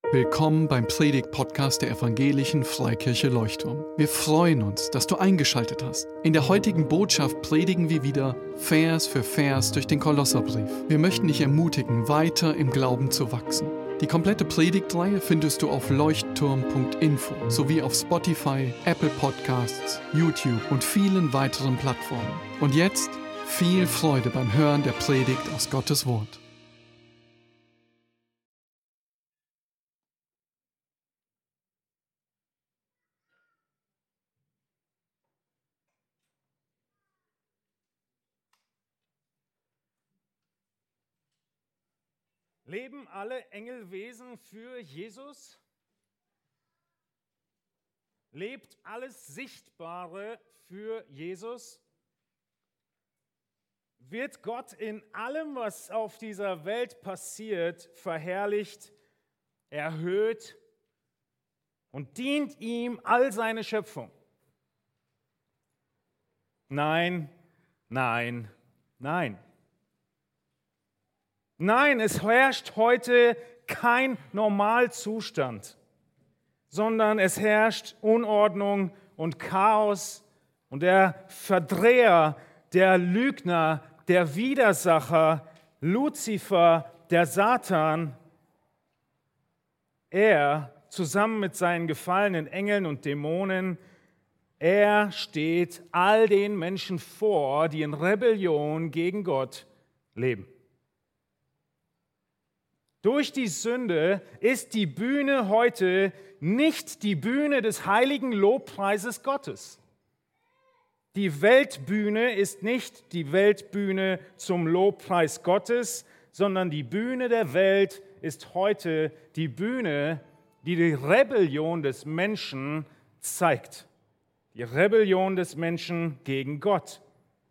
Willkommen beim Predigt-Podcast der Evangelischen Freikirche Leuchtturm. Wir freuen uns, dass du eingeschaltet hast. In der heutigen Botschaft predigen wir wieder Vers für Vers durch den Kolosserbrief. Wir möchten dich ermutigen, weiter im Glauben zu wachsen. Die komplette Predigtreihe findest du auf leuchtturm.info sowie auf Spotify, Apple Podcasts, YouTube und vielen weiteren Plattformen. Und jetzt viel Freude beim Hören der Predigt aus Gottes Wort. Leben alle Engelwesen für Jesus? Lebt alles Sichtbare für Jesus? Wird Gott in allem, was auf dieser Welt passiert, verherrlicht, erhöht und dient ihm all seine Schöpfung? Nein, nein, nein. Nein, es herrscht heute kein Normalzustand, sondern es herrscht Unordnung und Chaos und der Verdreher, der Lügner, der Widersacher, Luzifer, der Satan, er zusammen mit seinen gefallenen Engeln und Dämonen, er steht all den Menschen vor, die in Rebellion gegen Gott leben. Durch die Sünde ist die Bühne heute nicht die Bühne des heiligen Lobpreises Gottes. Die Weltbühne ist nicht die Weltbühne zum Lobpreis Gottes, sondern die Bühne der Welt ist heute die Bühne, die die Rebellion des Menschen zeigt. Die Rebellion des Menschen gegen Gott.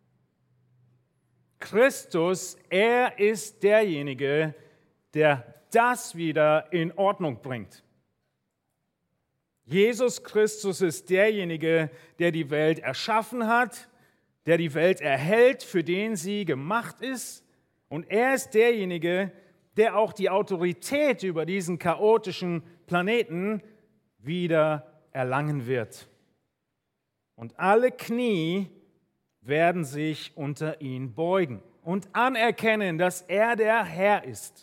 Christus, er ist derjenige, der das wieder in Ordnung bringt. Jesus Christus ist derjenige, der die Welt erschaffen hat, der die Welt erhält, für den sie gemacht ist. Und er ist derjenige, der auch die Autorität über diesen chaotischen Planeten wieder erlangen wird. Und alle Knie werden sich unter ihn beugen und anerkennen, dass er der Herr ist.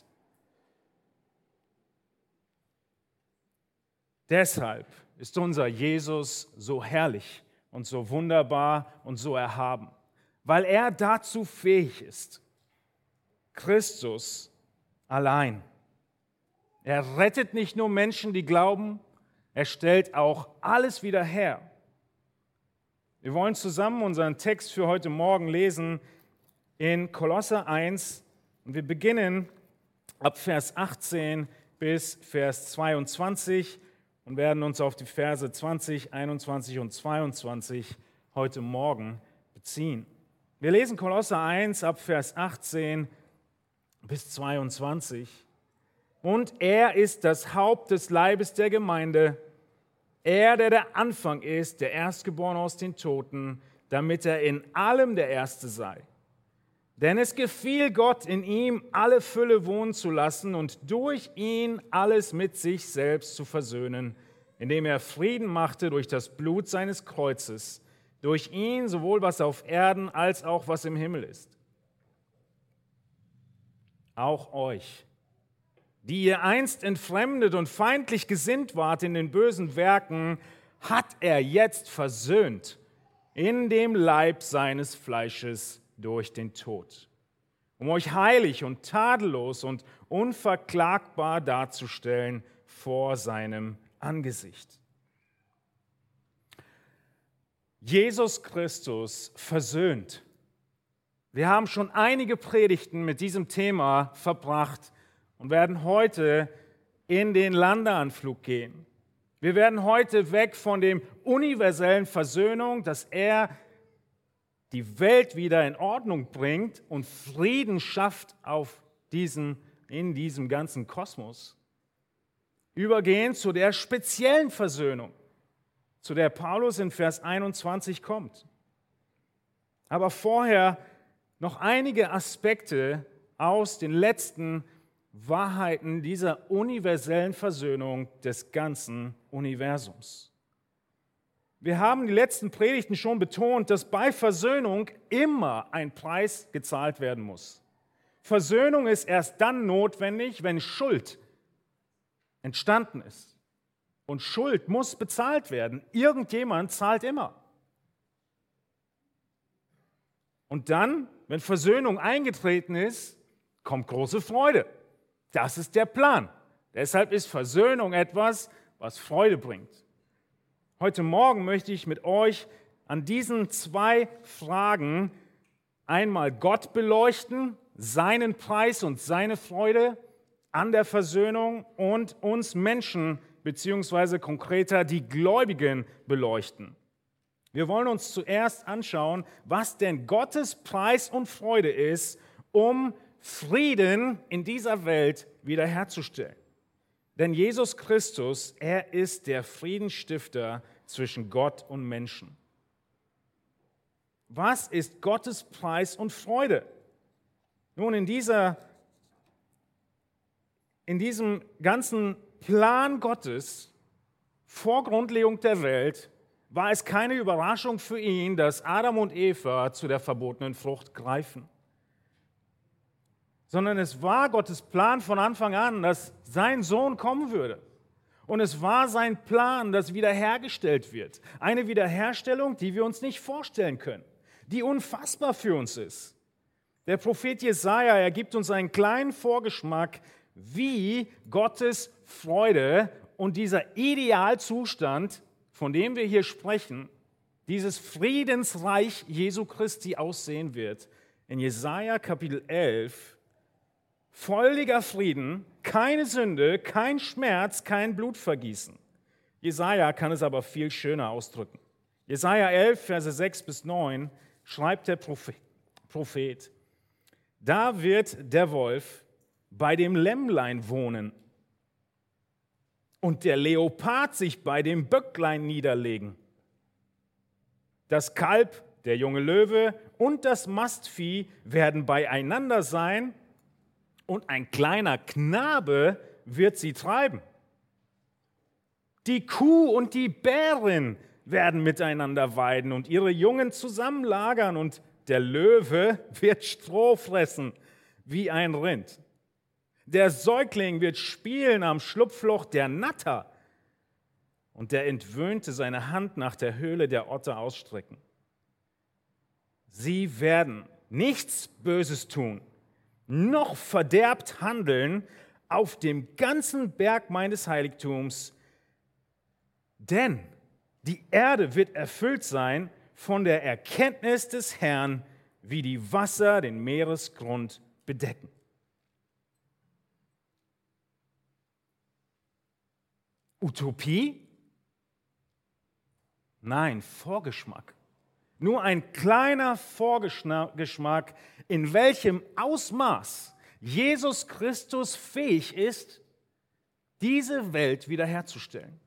Deshalb ist unser Jesus so herrlich und so wunderbar und so erhaben, weil er dazu fähig ist. Christus allein. Er rettet nicht nur Menschen, die glauben, er stellt auch alles wieder her. Wir wollen zusammen unseren Text für heute Morgen lesen in Kolosser 1 und wir beginnen ab Vers 18 bis Vers 22 und werden uns auf die Verse 20, 21 und 22 heute Morgen beziehen. Wir lesen Kolosser 1 ab Vers 18 bis 22. Und er ist das Haupt des Leibes der Gemeinde, er, der Anfang ist, der Erstgeborene aus den Toten, damit er in allem der Erste sei. Denn es gefiel Gott, in ihm alle Fülle wohnen zu lassen und durch ihn alles mit sich selbst zu versöhnen, indem er Frieden machte durch das Blut seines Kreuzes, durch ihn sowohl was auf Erden als auch was im Himmel ist. Auch euch, die ihr einst entfremdet und feindlich gesinnt wart in den bösen Werken, hat er jetzt versöhnt in dem Leib seines Fleisches durch den Tod, um euch heilig und tadellos und unverklagbar darzustellen vor seinem Angesicht. Jesus Christus versöhnt. Wir haben schon einige Predigten mit diesem Thema verbracht und werden heute in den Landeanflug gehen. Wir werden heute weg von dem universellen Versöhnung, dass er die Welt wieder in Ordnung bringt und Frieden schafft in diesem ganzen Kosmos, übergehen zu der speziellen Versöhnung, zu der Paulus in Vers 21 kommt. Aber vorher noch einige Aspekte aus den letzten Wahrheiten dieser universellen Versöhnung des ganzen Universums. Wir haben die letzten Predigten schon betont, dass bei Versöhnung immer ein Preis gezahlt werden muss. Versöhnung ist erst dann notwendig, wenn Schuld entstanden ist. Und Schuld muss bezahlt werden. Irgendjemand zahlt immer. Und dann, wenn Versöhnung eingetreten ist, kommt große Freude. Das ist der Plan. Deshalb ist Versöhnung etwas, was Freude bringt. Heute Morgen möchte ich mit euch an diesen zwei Fragen einmal Gott beleuchten, seinen Preis und seine Freude an der Versöhnung und uns Menschen, beziehungsweise konkreter die Gläubigen beleuchten. Wir wollen uns zuerst anschauen, was denn Gottes Preis und Freude ist, um Frieden in dieser Welt wiederherzustellen. Denn Jesus Christus, er ist der Friedensstifter zwischen Gott und Menschen. Was ist Gottes Preis und Freude? Nun, in diesem ganzen Plan Gottes vor Grundlegung der Welt war es keine Überraschung für ihn, dass Adam und Eva zu der verbotenen Frucht greifen. Sondern es war Gottes Plan von Anfang an, dass sein Sohn kommen würde. Und es war sein Plan, dass wiederhergestellt wird. Eine Wiederherstellung, die wir uns nicht vorstellen können, die unfassbar für uns ist. Der Prophet Jesaja, er gibt uns einen kleinen Vorgeschmack, wie Gottes Freude und dieser Idealzustand, von dem wir hier sprechen, dieses Friedensreich Jesu Christi aussehen wird. In Jesaja Kapitel 11, völliger Frieden, keine Sünde, kein Schmerz, kein Blutvergießen. Jesaja kann es aber viel schöner ausdrücken. Jesaja 11, Verse 6 bis 9 schreibt der Prophet: Da wird der Wolf bei dem Lämmlein wohnen und der Leopard sich bei dem Böcklein niederlegen. Das Kalb, der junge Löwe und das Mastvieh werden beieinander sein und ein kleiner Knabe wird sie treiben. Die Kuh und die Bärin werden miteinander weiden und ihre Jungen zusammenlagern und der Löwe wird Stroh fressen wie ein Rind. Der Säugling wird spielen am Schlupfloch der Natter und der Entwöhnte seine Hand nach der Höhle der Otter ausstrecken. Sie werden nichts Böses tun, noch verderbt handeln auf dem ganzen Berg meines Heiligtums, denn die Erde wird erfüllt sein von der Erkenntnis des Herrn, wie die Wasser den Meeresgrund bedecken. Utopie? Nein, Vorgeschmack. Nur ein kleiner Vorgeschmack, in welchem Ausmaß Jesus Christus fähig ist, diese Welt wiederherzustellen.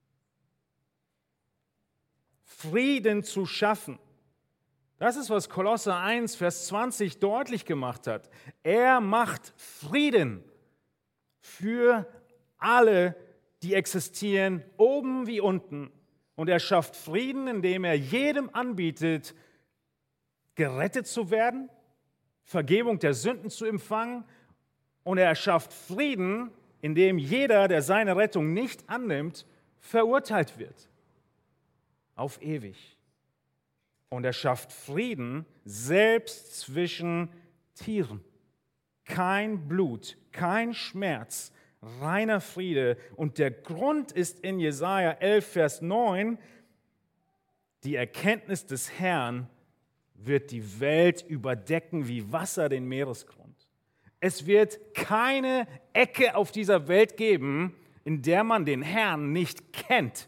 Frieden zu schaffen. Das ist, was Kolosser 1, Vers 20 deutlich gemacht hat. Er macht Frieden für alle, die existieren, oben wie unten. Und er schafft Frieden, indem er jedem anbietet, gerettet zu werden, Vergebung der Sünden zu empfangen. Und er schafft Frieden, indem jeder, der seine Rettung nicht annimmt, verurteilt wird. Auf ewig. Und er schafft Frieden selbst zwischen Tieren. Kein Blut, kein Schmerz, reiner Friede. Und der Grund ist in Jesaja 11, Vers 9, die Erkenntnis des Herrn wird die Welt überdecken wie Wasser den Meeresgrund. Es wird keine Ecke auf dieser Welt geben, in der man den Herrn nicht kennt.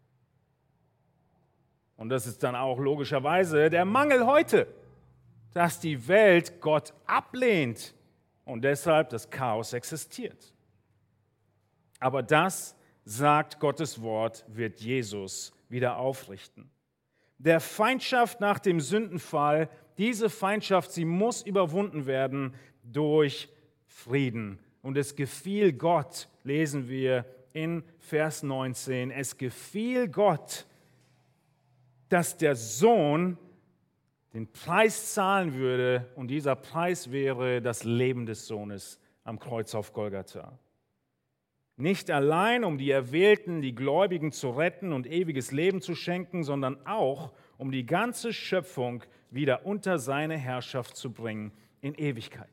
Und das ist dann auch logischerweise der Mangel heute, dass die Welt Gott ablehnt und deshalb das Chaos existiert. Aber das, sagt Gottes Wort, wird Jesus wieder aufrichten. Der Feindschaft nach dem Sündenfall, diese Feindschaft, sie muss überwunden werden durch Frieden und es gefiel Gott, lesen wir in Vers 19, es gefiel Gott, dass der Sohn den Preis zahlen würde und dieser Preis wäre das Leben des Sohnes am Kreuz auf Golgatha. Nicht allein, um die Erwählten, die Gläubigen zu retten und ewiges Leben zu schenken, sondern auch, um die ganze Schöpfung wieder unter seine Herrschaft zu bringen in Ewigkeit.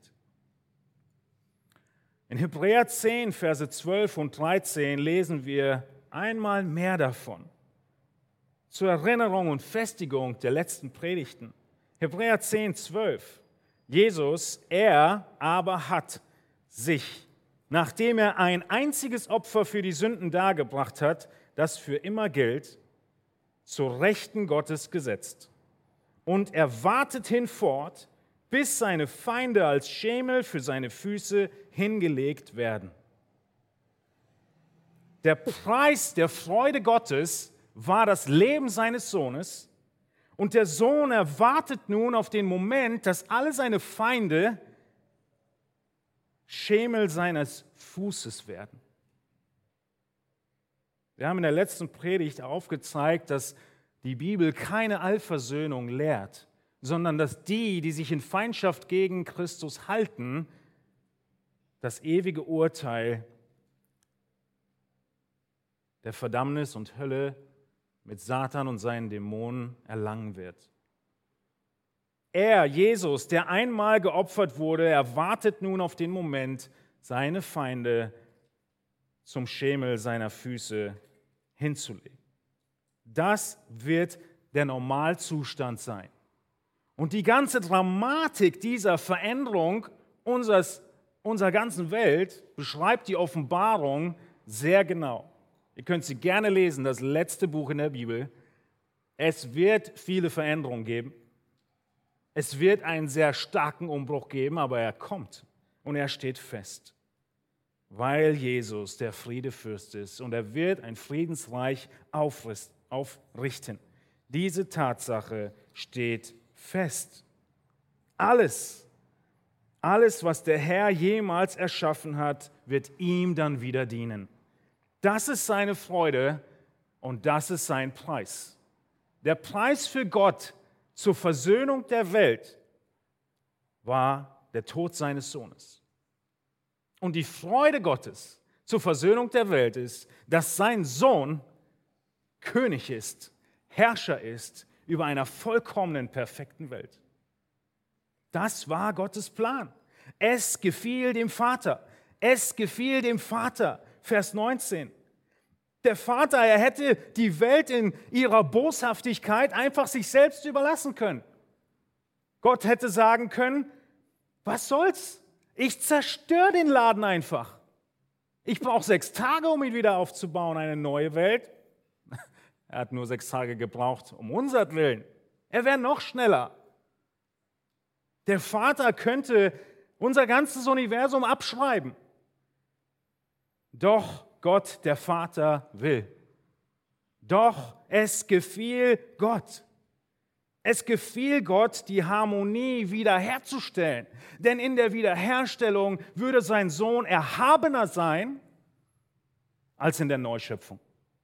In Hebräer 10, Verse 12 und 13 lesen wir einmal mehr davon. Zur Erinnerung und Festigung der letzten Predigten. Hebräer 10, 12. Jesus, er aber hat sich, nachdem er ein einziges Opfer für die Sünden dargebracht hat, das für immer gilt, zur Rechten Gottes gesetzt. Und er wartet hinfort, bis seine Feinde als Schemel für seine Füße hingelegt werden. Der Preis der Freude Gottes war das Leben seines Sohnes, und der Sohn erwartet nun auf den Moment, dass alle seine Feinde Schemel seines Fußes werden. Wir haben in der letzten Predigt aufgezeigt, dass die Bibel keine Allversöhnung lehrt, sondern dass die sich in Feindschaft gegen Christus halten, das ewige Urteil der Verdammnis und Hölle mit Satan und seinen Dämonen erlangen wird. Er, Jesus, der einmal geopfert wurde, erwartet nun auf den Moment, seine Feinde zum Schemel seiner Füße hinzulegen. Das wird der Normalzustand sein. Und die ganze Dramatik dieser Veränderung unserer ganzen Welt beschreibt die Offenbarung sehr genau. Ihr könnt sie gerne lesen, das letzte Buch in der Bibel. Es wird viele Veränderungen geben. Es wird einen sehr starken Umbruch geben, aber er kommt und er steht fest, weil Jesus der Friedefürst ist und er wird ein Friedensreich aufrichten. Diese Tatsache steht fest. Alles, was der Herr jemals erschaffen hat, wird ihm dann wieder dienen. Das ist seine Freude und das ist sein Preis. Der Preis für Gott zur Versöhnung der Welt war der Tod seines Sohnes. Und die Freude Gottes zur Versöhnung der Welt ist, dass sein Sohn König ist, Herrscher ist über einer vollkommenen, perfekten Welt. Das war Gottes Plan. Es gefiel dem Vater. Es gefiel dem Vater. Vers 19. Der Vater, er hätte die Welt in ihrer Boshaftigkeit einfach sich selbst überlassen können. Gott hätte sagen können, was soll's? Ich zerstöre den Laden einfach. Ich brauche 6 Tage, um ihn wieder aufzubauen, eine neue Welt. Er hat nur 6 Tage gebraucht, um unsertwillen. Er wäre noch schneller. Der Vater könnte unser ganzes Universum abschreiben. Doch Gott, der Vater, will. Doch es gefiel Gott. Es gefiel Gott, die Harmonie wiederherzustellen. Denn in der Wiederherstellung würde sein Sohn erhabener sein als in der Neuschöpfung.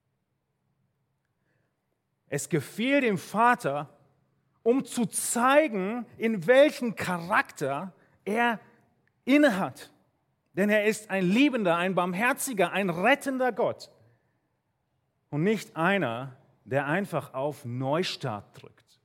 Es gefiel dem Vater, um zu zeigen, in welchen Charakter er innehat. Denn er ist ein liebender, ein barmherziger, ein rettender Gott. Und nicht einer, der einfach auf Neustart drückt.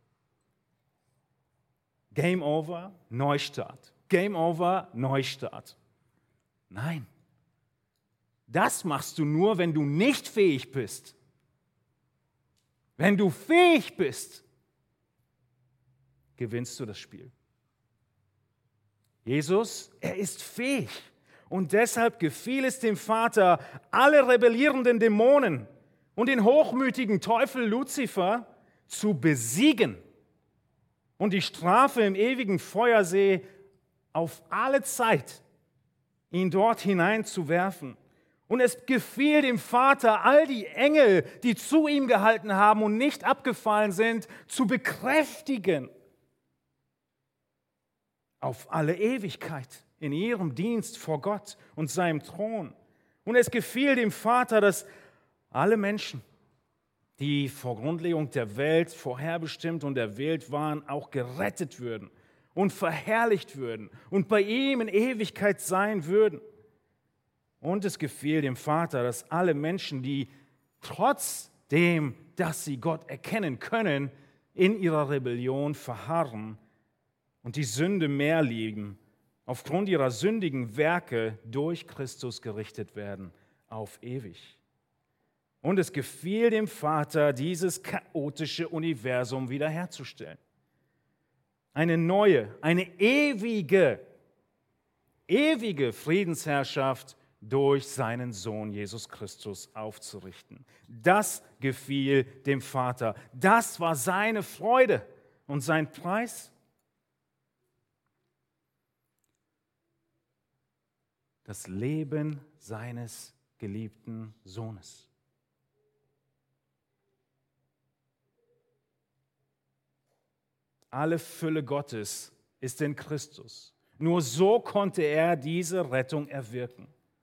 Game over, Neustart. Game over, Neustart. Nein. Das machst du nur, wenn du nicht fähig bist. Wenn du fähig bist, gewinnst du das Spiel. Jesus, er ist fähig. Und deshalb gefiel es dem Vater, alle rebellierenden Dämonen und den hochmütigen Teufel Luzifer zu besiegen und die Strafe im ewigen Feuersee auf alle Zeit ihn dort hineinzuwerfen. Und es gefiel dem Vater, all die Engel, die zu ihm gehalten haben und nicht abgefallen sind, zu bekräftigen auf alle Ewigkeit. in ihrem Dienst vor Gott und seinem Thron. Und es gefiel dem Vater, dass alle Menschen, die vor Grundlegung der Welt vorherbestimmt und erwählt waren, auch gerettet würden und verherrlicht würden und bei ihm in Ewigkeit sein würden. Und es gefiel dem Vater, dass alle Menschen, die trotzdem, dass sie Gott erkennen können, in ihrer Rebellion verharren und die Sünde mehr lieben, aufgrund ihrer sündigen Werke durch Christus gerichtet werden auf ewig. Und es gefiel dem Vater, dieses chaotische Universum wiederherzustellen. Eine neue, eine ewige Friedensherrschaft durch seinen Sohn Jesus Christus aufzurichten. Das gefiel dem Vater. Das war seine Freude und sein Preis. Das Leben seines geliebten Sohnes. Alle Fülle Gottes ist in Christus. Nur so konnte er diese Rettung erwirken.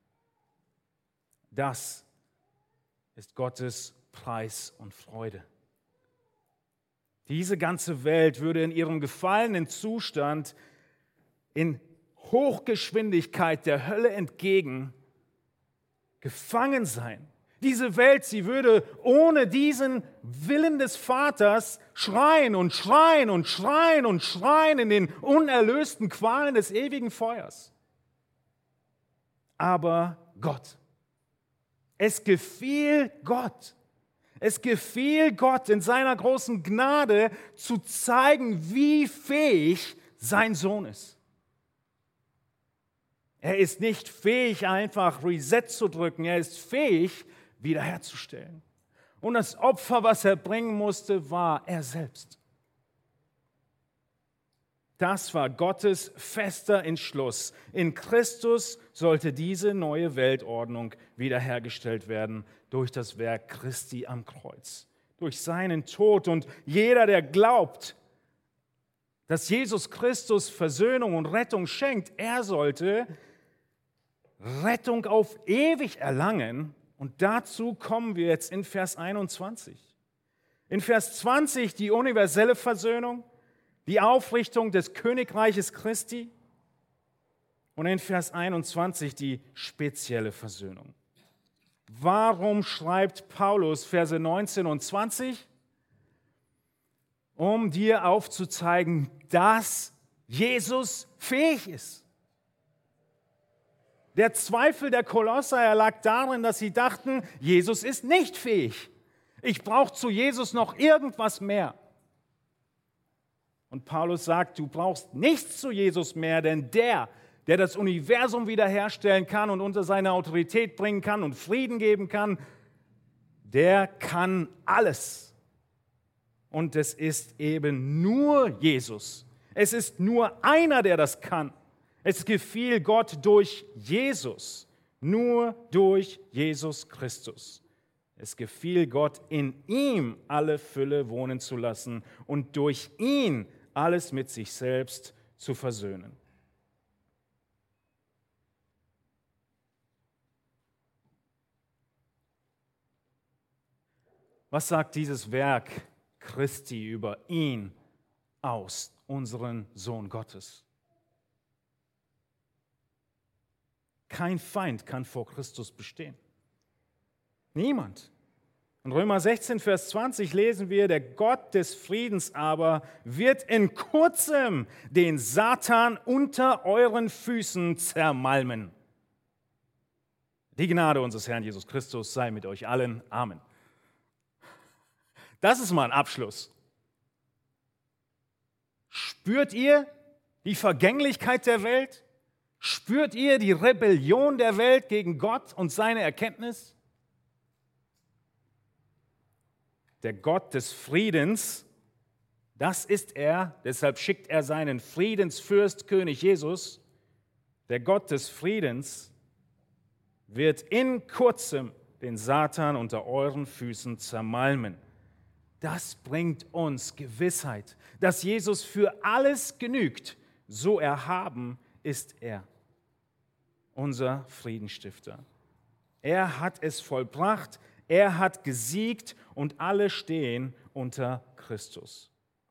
Das ist Gottes Preis und Freude. Diese ganze Welt würde in ihrem gefallenen Zustand in Hochgeschwindigkeit der Hölle entgegen gefangen sein. Diese Welt, sie würde ohne diesen Willen des Vaters schreien und schreien und schreien und schreien in den unerlösten Qualen des ewigen Feuers. Aber Gott, es gefiel Gott in seiner großen Gnade zu zeigen, wie fähig sein Sohn ist. Er ist nicht fähig, einfach Reset zu drücken, er ist fähig, wiederherzustellen. Und das Opfer, was er bringen musste, war er selbst. Das war Gottes fester Entschluss. In Christus sollte diese neue Weltordnung wiederhergestellt werden durch das Werk Christi am Kreuz, durch seinen Tod. Und jeder, der glaubt, dass Jesus Christus Versöhnung und Rettung schenkt, er sollte Rettung auf ewig erlangen. Und dazu kommen wir jetzt in Vers 21. In Vers 20 die universelle Versöhnung, die Aufrichtung des Königreiches Christi und in Vers 21 die spezielle Versöhnung. Warum schreibt Paulus Verse 19 und 20? Um dir aufzuzeigen, dass Jesus fähig ist. Der Zweifel der Kolosser lag darin, dass sie dachten, Jesus ist nicht fähig. Ich brauche zu Jesus noch irgendwas mehr. Und Paulus sagt, du brauchst nichts zu Jesus mehr, denn der das Universum wiederherstellen kann und unter seine Autorität bringen kann und Frieden geben kann, der kann alles. Und es ist eben nur Jesus. Es ist nur einer, der das kann. Es gefiel Gott durch Jesus, nur durch Jesus Christus. Es gefiel Gott, in ihm alle Fülle wohnen zu lassen und durch ihn alles mit sich selbst zu versöhnen. Was sagt dieses Werk Christi über ihn aus, unseren Sohn Gottes? Kein Feind kann vor Christus bestehen. Niemand. In Römer 16, Vers 20 lesen wir, der Gott des Friedens aber wird in kurzem den Satan unter euren Füßen zermalmen. Die Gnade unseres Herrn Jesus Christus sei mit euch allen. Amen. Das ist mal ein Abschluss. Spürt ihr die Vergänglichkeit der Welt? Spürt ihr die Rebellion der Welt gegen Gott und seine Erkenntnis? Der Gott des Friedens, das ist er, deshalb schickt er seinen Friedensfürst, König Jesus. Der Gott des Friedens wird in kurzem den Satan unter euren Füßen zermalmen. Das bringt uns Gewissheit, dass Jesus für alles genügt. So erhaben ist er. unser Friedensstifter. Er hat es vollbracht, er hat gesiegt und alle stehen unter Christus.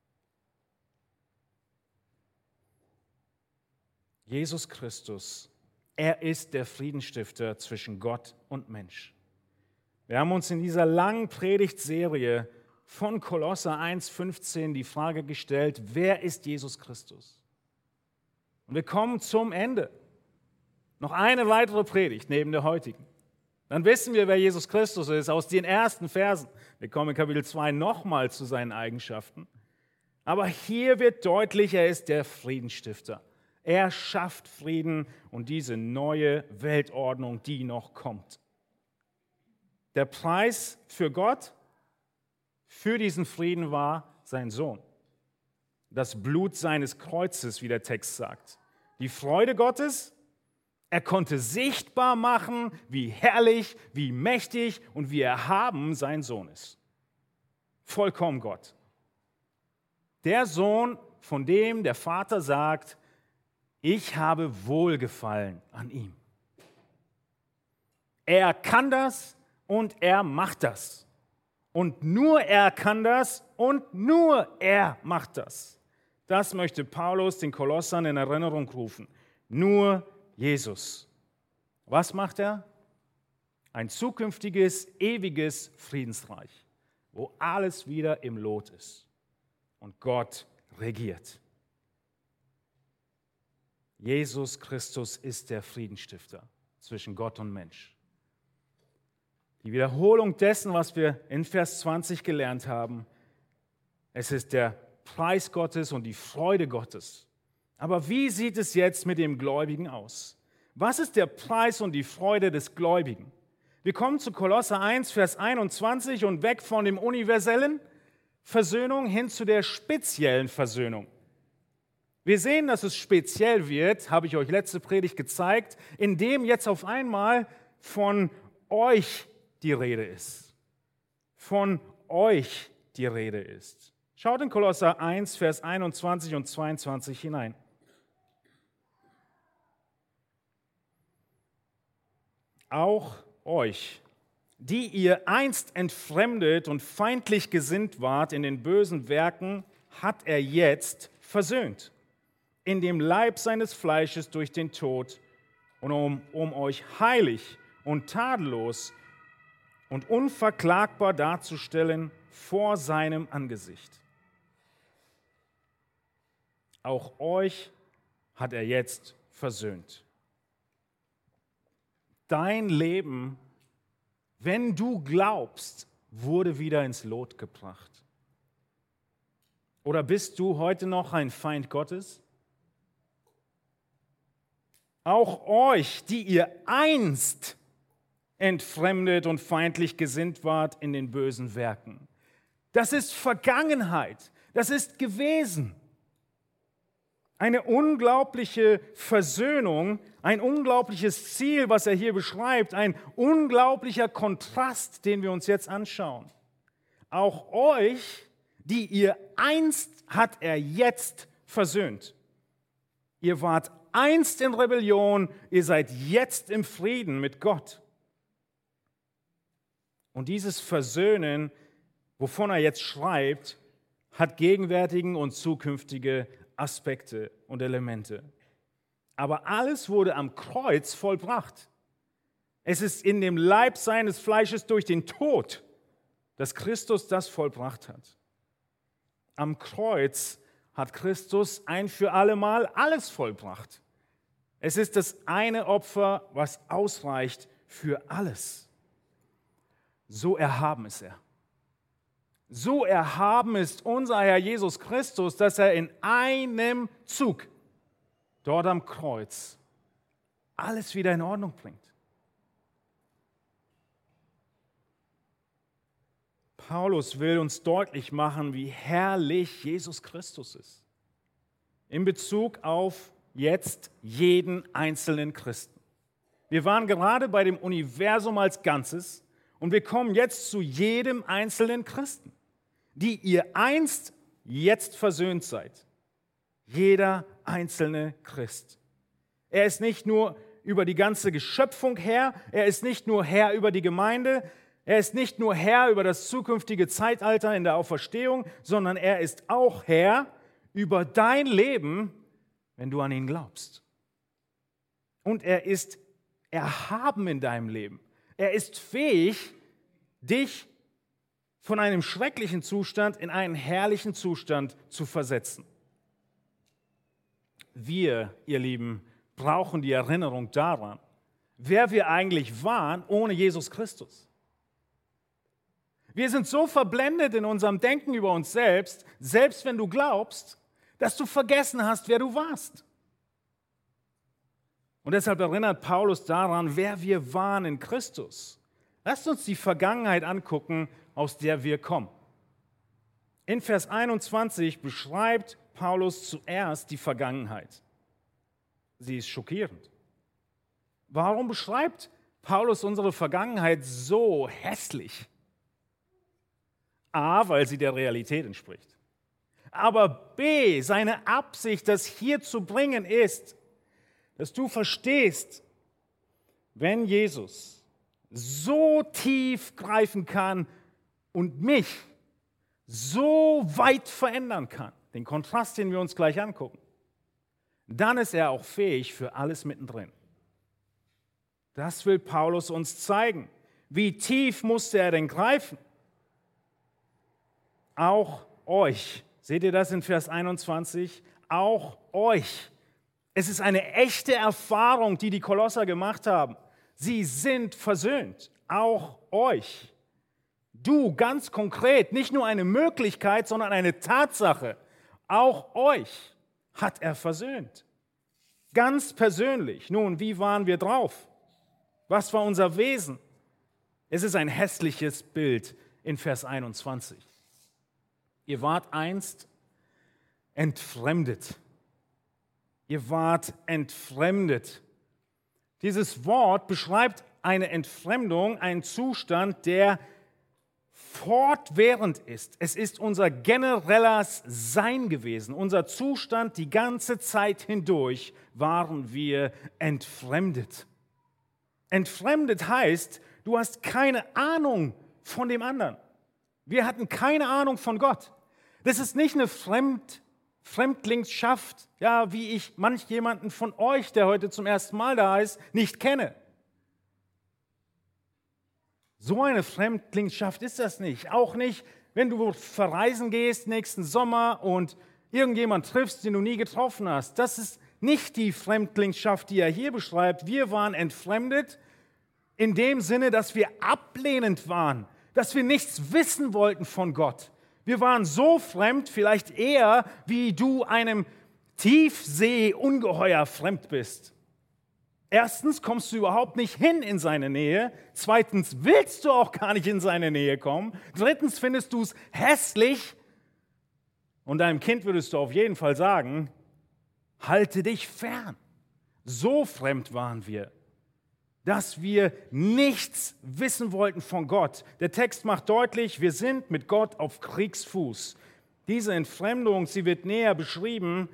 Jesus Christus, er ist der Friedensstifter zwischen Gott und Mensch. Wir haben uns in dieser langen Predigtserie von Kolosser 1,15 die Frage gestellt, wer ist Jesus Christus? Und wir kommen zum Ende. Noch eine weitere Predigt neben der heutigen. Dann wissen wir, wer Jesus Christus ist, aus den ersten Versen. Wir kommen in Kapitel 2 nochmal zu seinen Eigenschaften. Aber hier wird deutlich, er ist der Friedensstifter. Er schafft Frieden und diese neue Weltordnung, die noch kommt. Der Preis für Gott, für diesen Frieden war sein Sohn. Das Blut seines Kreuzes, wie der Text sagt. Die Freude Gottes, er konnte sichtbar machen, wie herrlich, wie mächtig und wie erhaben sein Sohn ist. Vollkommen Gott. Der Sohn, von dem der Vater sagt, ich habe Wohlgefallen an ihm. Er kann das und er macht das. Und nur er kann das und nur er macht das. Das möchte Paulus den Kolossern in Erinnerung rufen. Nur Jesus. Was macht er? Ein zukünftiges, ewiges Friedensreich, wo alles wieder im Lot ist und Gott regiert. Jesus Christus ist der Friedensstifter zwischen Gott und Mensch. Die Wiederholung dessen, was wir in Vers 20 gelernt haben, es ist der Preis Gottes und die Freude Gottes. Aber wie sieht es jetzt mit dem Gläubigen aus? Was ist der Preis und die Freude des Gläubigen? Wir kommen zu Kolosser 1, Vers 21 und weg von dem universellen Versöhnung hin zu der speziellen Versöhnung. Wir sehen, dass es speziell wird, habe ich euch letzte Predigt gezeigt, indem jetzt auf einmal von euch die Rede ist. Von euch die Rede ist. Schaut in Kolosser 1, Vers 21 und 22 hinein. Auch euch, die ihr einst entfremdet und feindlich gesinnt wart in den bösen Werken, hat er jetzt versöhnt, in dem Leib seines Fleisches durch den Tod, und um euch heilig und tadellos und unverklagbar darzustellen vor seinem Angesicht. Auch euch hat er jetzt versöhnt. Dein Leben, wenn du glaubst, wurde wieder ins Lot gebracht. Oder bist du heute noch ein Feind Gottes? Auch euch, die ihr einst entfremdet und feindlich gesinnt wart in den bösen Werken. Das ist Vergangenheit, das ist gewesen. Eine unglaubliche Versöhnung, ein unglaubliches Ziel, was er hier beschreibt, ein unglaublicher Kontrast, den wir uns jetzt anschauen. Auch euch, die ihr einst, hat er jetzt versöhnt. Ihr wart einst in Rebellion, ihr seid jetzt im Frieden mit Gott. Und dieses Versöhnen, wovon er jetzt schreibt, hat gegenwärtige und zukünftige Aspekte und Elemente. Aber alles wurde am Kreuz vollbracht. Es ist in dem Leib seines Fleisches durch den Tod, dass Christus das vollbracht hat. Am Kreuz hat Christus ein für allemal alles vollbracht. Es ist das eine Opfer, was ausreicht für alles. So erhaben ist er. So erhaben ist unser Herr Jesus Christus, dass er in einem Zug dort am Kreuz alles wieder in Ordnung bringt. Paulus will uns deutlich machen, wie herrlich Jesus Christus ist. In Bezug auf jetzt jeden einzelnen Christen. Wir waren gerade bei dem Universum als Ganzes und wir kommen jetzt zu jedem einzelnen Christen, die ihr einst jetzt versöhnt seid. Jeder einzelne Christ. Er ist nicht nur über die ganze Geschöpfung Herr. Er ist nicht nur Herr über die Gemeinde, er ist nicht nur Herr über das zukünftige Zeitalter in der Auferstehung, sondern er ist auch Herr über dein Leben, wenn du an ihn glaubst. Und er ist erhaben in deinem Leben. Er ist fähig, dich von einem schrecklichen Zustand in einen herrlichen Zustand zu versetzen. Wir, ihr Lieben, brauchen die Erinnerung daran, wer wir eigentlich waren ohne Jesus Christus. Wir sind so verblendet in unserem Denken über uns selbst, selbst wenn du glaubst, dass du vergessen hast, wer du warst. Und deshalb erinnert Paulus daran, wer wir waren in Christus. Lasst uns die Vergangenheit angucken, aus der wir kommen. In Vers 21 beschreibt Paulus zuerst die Vergangenheit. Sie ist schockierend. Warum beschreibt Paulus unsere Vergangenheit so hässlich? A, weil sie der Realität entspricht. Aber B, seine Absicht, das hier zu bringen, ist, dass du verstehst, wenn Jesus so tief greifen kann und mich so weit verändern kann, den Kontrast, den wir uns gleich angucken, dann ist er auch fähig für alles mittendrin. Das will Paulus uns zeigen. Wie tief musste er denn greifen? Auch euch. Seht ihr das in Vers 21? Auch euch. Es ist eine echte Erfahrung, die die Kolosser gemacht haben. Sie sind versöhnt. Auch euch. Du ganz konkret, nicht nur eine Möglichkeit, sondern eine Tatsache. Auch euch hat er versöhnt. Ganz persönlich. Nun, wie waren wir drauf? Was war unser Wesen? Es ist ein hässliches Bild in Vers 21. Ihr wart einst entfremdet. Ihr wart entfremdet. Dieses Wort beschreibt eine Entfremdung, einen Zustand, der fortwährend ist. Es ist unser generelles Sein gewesen. Unser Zustand, die ganze Zeit hindurch waren wir entfremdet. Entfremdet heißt, du hast keine Ahnung von dem anderen. Wir hatten keine Ahnung von Gott. Das ist nicht eine Fremdlingsschaft, ja, wie ich manch jemanden von euch, der heute zum ersten Mal da ist, nicht kenne. So eine Fremdlingsschaft ist das nicht. Auch nicht, wenn du verreisen gehst nächsten Sommer und irgendjemand triffst, den du nie getroffen hast. Das ist nicht die Fremdlingsschaft, die er hier beschreibt. Wir waren entfremdet in dem Sinne, dass wir ablehnend waren, dass wir nichts wissen wollten von Gott. Wir waren so fremd, vielleicht eher, wie du einem Tiefseeungeheuer fremd bist. Erstens kommst du überhaupt nicht hin in seine Nähe. Zweitens willst du auch gar nicht in seine Nähe kommen. Drittens findest du es hässlich. Und deinem Kind würdest du auf jeden Fall sagen, halte dich fern. So fremd waren wir, dass wir nichts wissen wollten von Gott. Der Text macht deutlich, wir sind mit Gott auf Kriegsfuß. Diese Entfremdung, sie wird näher beschrieben.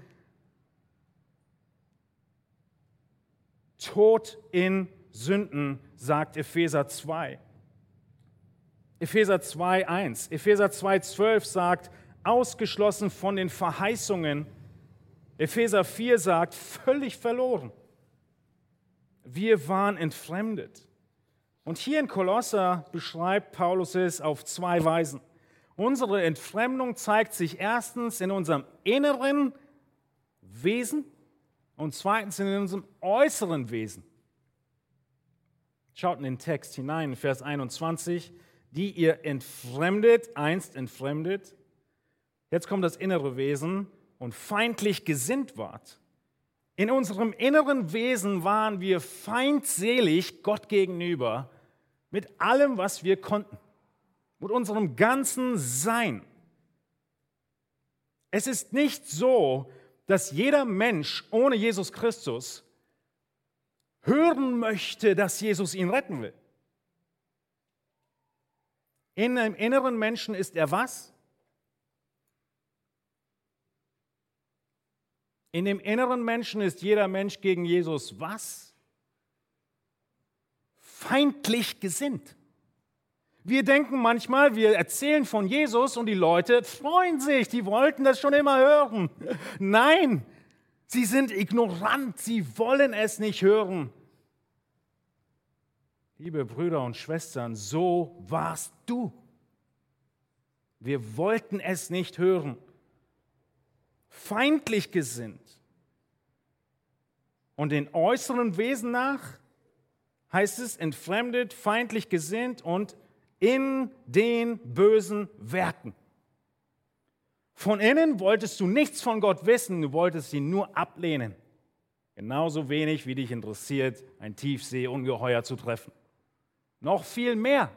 Tod in Sünden, sagt Epheser 2. Epheser 2,1. Epheser 2,12 sagt, ausgeschlossen von den Verheißungen. Epheser 4 sagt, völlig verloren. Wir waren entfremdet. Und hier in Kolosser beschreibt Paulus es auf zwei Weisen. Unsere Entfremdung zeigt sich erstens in unserem inneren Wesen und zweitens in unserem äußeren Wesen. Schaut in den Text hinein, Vers 21, die ihr einst entfremdet. Jetzt kommt das innere Wesen und feindlich gesinnt wart. In unserem inneren Wesen waren wir feindselig Gott gegenüber mit allem, was wir konnten, mit unserem ganzen Sein. Es ist nicht so, dass jeder Mensch ohne Jesus Christus hören möchte, dass Jesus ihn retten will. In einem inneren Menschen ist er was? In dem inneren Menschen ist jeder Mensch gegen Jesus was? feindlich gesinnt. Wir denken manchmal, wir erzählen von Jesus und die Leute freuen sich, die wollten das schon immer hören. Nein, sie sind ignorant, sie wollen es nicht hören. Liebe Brüder und Schwestern, so warst du. Wir wollten es nicht hören. Feindlich gesinnt. Und den äußeren Wesen nach heißt es entfremdet, feindlich gesinnt und in den bösen Werken. Von innen wolltest du nichts von Gott wissen, du wolltest ihn nur ablehnen. Genauso wenig, wie dich interessiert, ein Tiefseeungeheuer zu treffen. Noch viel mehr.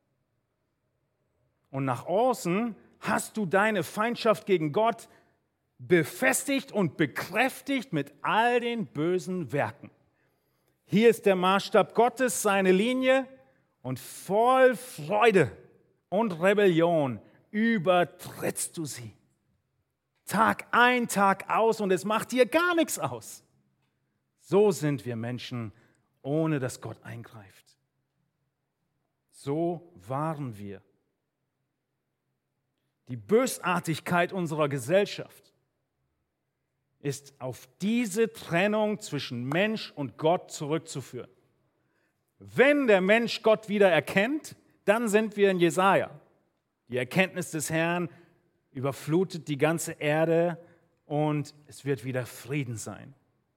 Und nach außen hast du deine Feindschaft gegen Gott befestigt und bekräftigt mit all den bösen Werken. Hier ist der Maßstab Gottes, seine Linie, und voll Freude und Rebellion übertrittst du sie. Tag ein, Tag aus, und es macht dir gar nichts aus. So sind wir Menschen, ohne dass Gott eingreift. So waren wir. Die Bösartigkeit unserer Gesellschaft ist auf diese Trennung zwischen Mensch und Gott zurückzuführen. Wenn der Mensch Gott wieder erkennt, dann sind wir in Jesaja. Die Erkenntnis des Herrn überflutet die ganze Erde und es wird wieder Frieden sein.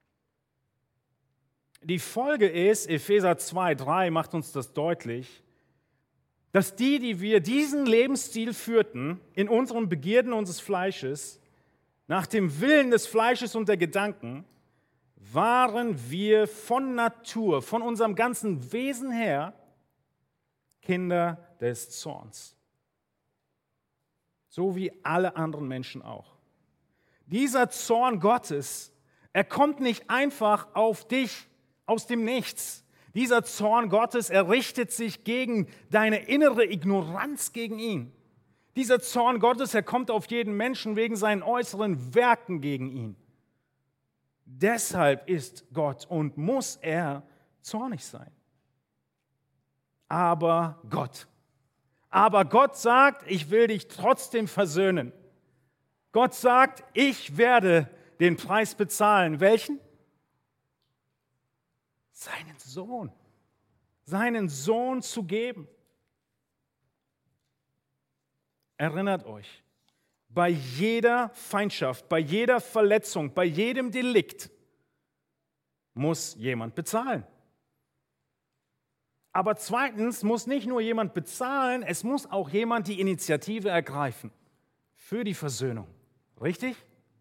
Die Folge ist, Epheser 2,3 macht uns das deutlich, dass die wir diesen Lebensstil führten, in unseren Begierden unseres Fleisches, nach dem Willen des Fleisches und der Gedanken, waren wir von Natur, von unserem ganzen Wesen her, Kinder des Zorns. So wie alle anderen Menschen auch. Dieser Zorn Gottes, er kommt nicht einfach auf dich aus dem Nichts. Dieser Zorn Gottes, er richtet sich gegen deine innere Ignoranz gegen ihn. Dieser Zorn Gottes, er kommt auf jeden Menschen wegen seinen äußeren Werken gegen ihn. Deshalb ist Gott und muss er zornig sein. Aber Gott sagt, ich will dich trotzdem versöhnen. Gott sagt, ich werde den Preis bezahlen. Welchen? Seinen Sohn zu geben. Erinnert euch, bei jeder Feindschaft, bei jeder Verletzung, bei jedem Delikt muss jemand bezahlen. Aber zweitens muss nicht nur jemand bezahlen, es muss auch jemand die Initiative ergreifen für die Versöhnung. Richtig?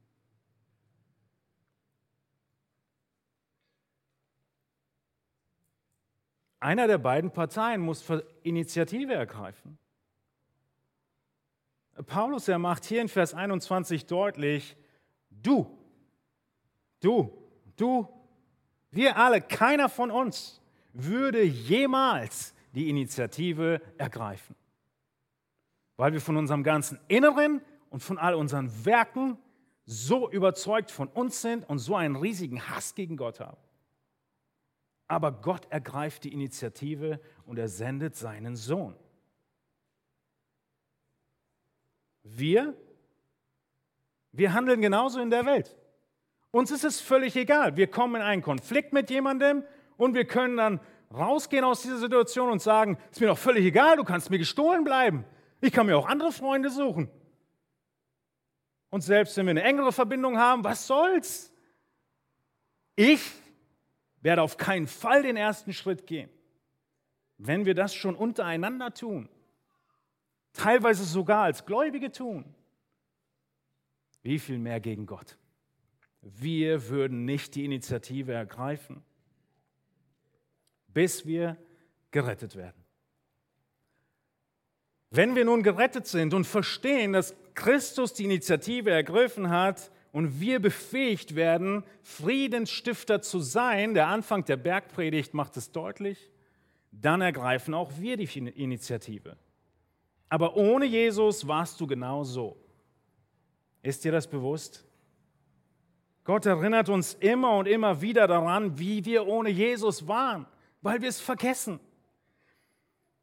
Einer der beiden Parteien muss Initiative ergreifen. Paulus, er macht hier in Vers 21 deutlich, wir alle, keiner von uns würde jemals die Initiative ergreifen. Weil wir von unserem ganzen Inneren und von all unseren Werken so überzeugt von uns sind und so einen riesigen Hass gegen Gott haben. Aber Gott ergreift die Initiative und er sendet seinen Sohn. Wir handeln genauso in der Welt. Uns ist es völlig egal. Wir kommen in einen Konflikt mit jemandem und wir können dann rausgehen aus dieser Situation und sagen, ist mir doch völlig egal, du kannst mir gestohlen bleiben. Ich kann mir auch andere Freunde suchen. Und selbst wenn wir eine engere Verbindung haben, was soll's? Ich werde auf keinen Fall den ersten Schritt gehen. Wenn wir das schon untereinander tun, teilweise sogar als Gläubige tun, wie viel mehr gegen Gott? Wir würden nicht die Initiative ergreifen, bis wir gerettet werden. Wenn wir nun gerettet sind und verstehen, dass Christus die Initiative ergriffen hat und wir befähigt werden, Friedensstifter zu sein, der Anfang der Bergpredigt macht es deutlich, dann ergreifen auch wir die Initiative. Aber ohne Jesus warst du genau so. Ist dir das bewusst? Gott erinnert uns immer und immer wieder daran, wie wir ohne Jesus waren, weil wir es vergessen.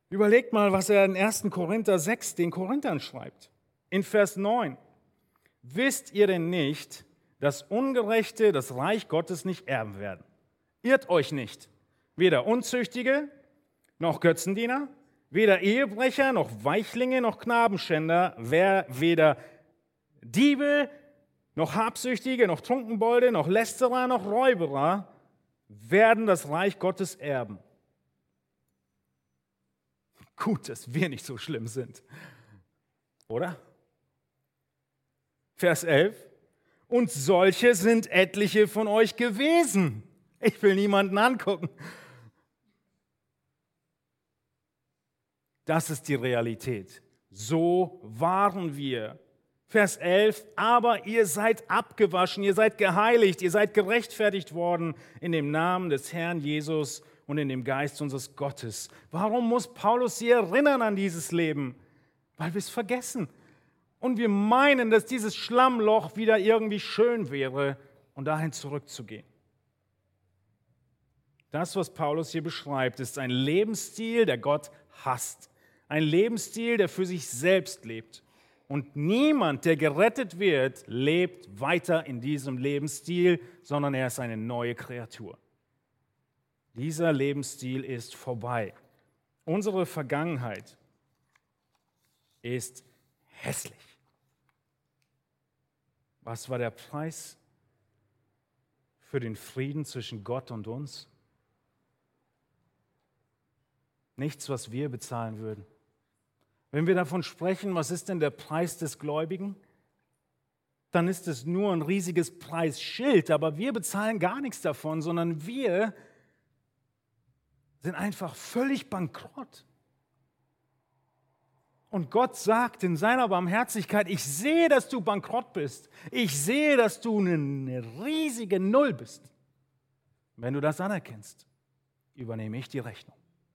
Überlegt mal, was er in 1. Korinther 6 den Korinthern schreibt. In Vers 9. Wisst ihr denn nicht, dass Ungerechte das Reich Gottes nicht erben werden? Irrt euch nicht. Weder Unzüchtige noch Götzendiener, weder Ehebrecher noch Weichlinge noch Knabenschänder, weder Diebe noch Habsüchtige noch Trunkenbolde noch Lästerer noch Räuberer werden das Reich Gottes erben. Gut, dass wir nicht so schlimm sind, oder? Vers 11. Und solche sind etliche von euch gewesen. Ich will niemanden angucken. Das ist die Realität. So waren wir. Vers 11. Aber ihr seid abgewaschen, ihr seid geheiligt, ihr seid gerechtfertigt worden in dem Namen des Herrn Jesus und in dem Geist unseres Gottes. Warum muss Paulus sie erinnern an dieses Leben? Weil wir es vergessen. Und wir meinen, dass dieses Schlammloch wieder irgendwie schön wäre und dahin zurückzugehen. Das, was Paulus hier beschreibt, ist ein Lebensstil, der Gott hasst. Ein Lebensstil, der für sich selbst lebt. Und niemand, der gerettet wird, lebt weiter in diesem Lebensstil, sondern er ist eine neue Kreatur. Dieser Lebensstil ist vorbei. Unsere Vergangenheit ist hässlich. Was war der Preis für den Frieden zwischen Gott und uns? Nichts, was wir bezahlen würden. Wenn wir davon sprechen, was ist denn der Preis des Gläubigen? Dann ist es nur ein riesiges Preisschild, aber wir bezahlen gar nichts davon, sondern wir sind einfach völlig bankrott. Und Gott sagt in seiner Barmherzigkeit, ich sehe, dass du bankrott bist. Ich sehe, dass du eine riesige Null bist. Wenn du das anerkennst, übernehme ich die Rechnung.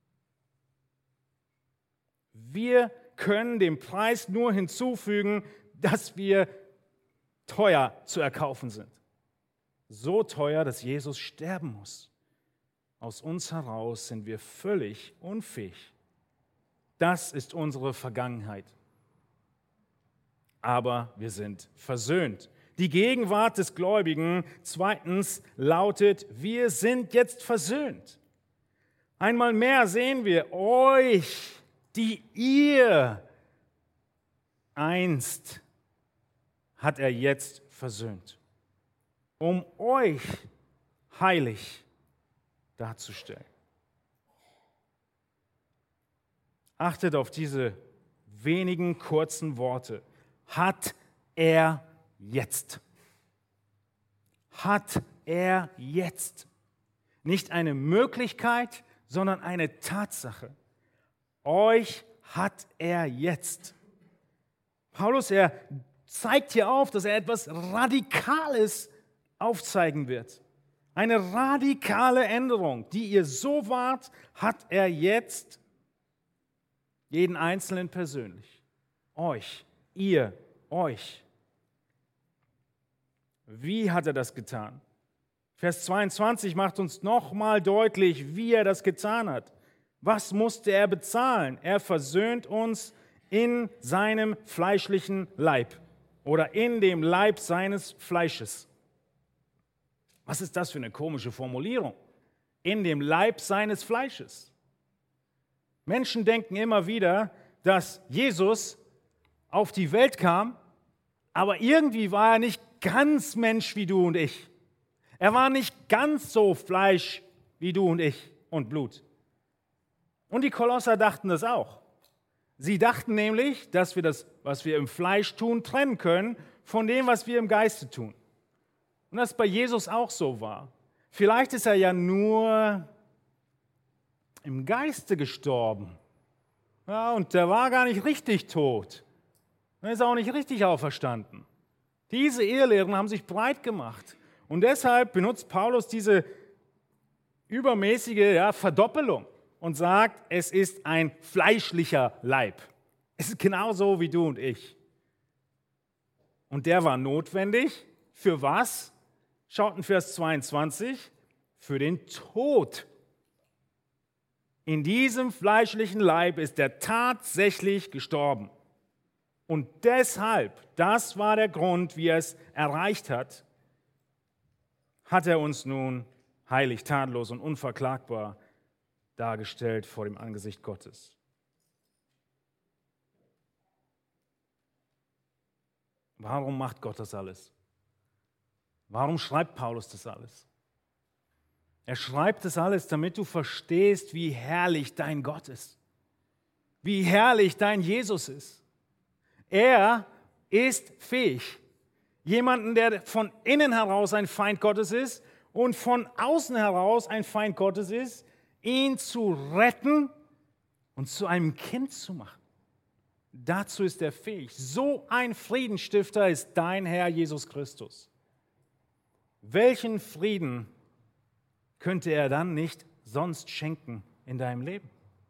Wir können dem Preis nur hinzufügen, dass wir teuer zu erkaufen sind. So teuer, dass Jesus sterben muss. Aus uns heraus sind wir völlig unfähig. Das ist unsere Vergangenheit. Aber wir sind versöhnt. Die Gegenwart des Gläubigen, zweitens, lautet, wir sind jetzt versöhnt. Einmal mehr sehen wir euch, die ihr einst hat er jetzt versöhnt, um euch heilig darzustellen. Achtet auf diese wenigen kurzen Worte. Hat er jetzt. Hat er jetzt. Nicht eine Möglichkeit, sondern eine Tatsache. Euch hat er jetzt. Paulus, er zeigt hier auf, dass er etwas Radikales aufzeigen wird. Eine radikale Änderung, die ihr so wart, hat er jetzt jeden Einzelnen persönlich. Euch, ihr, euch. Wie hat er das getan? Vers 22 macht uns nochmal deutlich, wie er das getan hat. Was musste er bezahlen? Er versöhnt uns in seinem fleischlichen Leib oder in dem Leib seines Fleisches. Was ist das für eine komische Formulierung? In dem Leib seines Fleisches. Menschen denken immer wieder, dass Jesus auf die Welt kam, aber irgendwie war er nicht ganz Mensch wie du und ich. Er war nicht ganz so Fleisch wie du und ich und Blut. Und die Kolosser dachten das auch. Sie dachten nämlich, dass wir das, was wir im Fleisch tun, trennen können von dem, was wir im Geiste tun. Und das bei Jesus auch so war. Vielleicht ist er ja nur im Geiste gestorben. Ja, und der war gar nicht richtig tot. Er ist auch nicht richtig auferstanden. Diese Irrlehren haben sich breit gemacht. Und deshalb benutzt Paulus diese übermäßige Verdoppelung und sagt, es ist ein fleischlicher Leib. Es ist genauso wie du und ich. Und der war notwendig. Für was? Schaut in Vers 22. Für den Tod. In diesem fleischlichen Leib ist er tatsächlich gestorben. Und deshalb, das war der Grund, wie er es erreicht hat, hat er uns nun heilig, tadellos und unverklagbar dargestellt vor dem Angesicht Gottes. Warum macht Gott das alles? Warum schreibt Paulus das alles? Er schreibt das alles, damit du verstehst, wie herrlich dein Gott ist, wie herrlich dein Jesus ist. Er ist fähig, jemanden, der von innen heraus ein Feind Gottes ist und von außen heraus ein Feind Gottes ist, ihn zu retten und zu einem Kind zu machen. Dazu ist er fähig. So ein Friedensstifter ist dein Herr Jesus Christus. Welchen Frieden könnte er dann nicht sonst schenken in deinem Leben?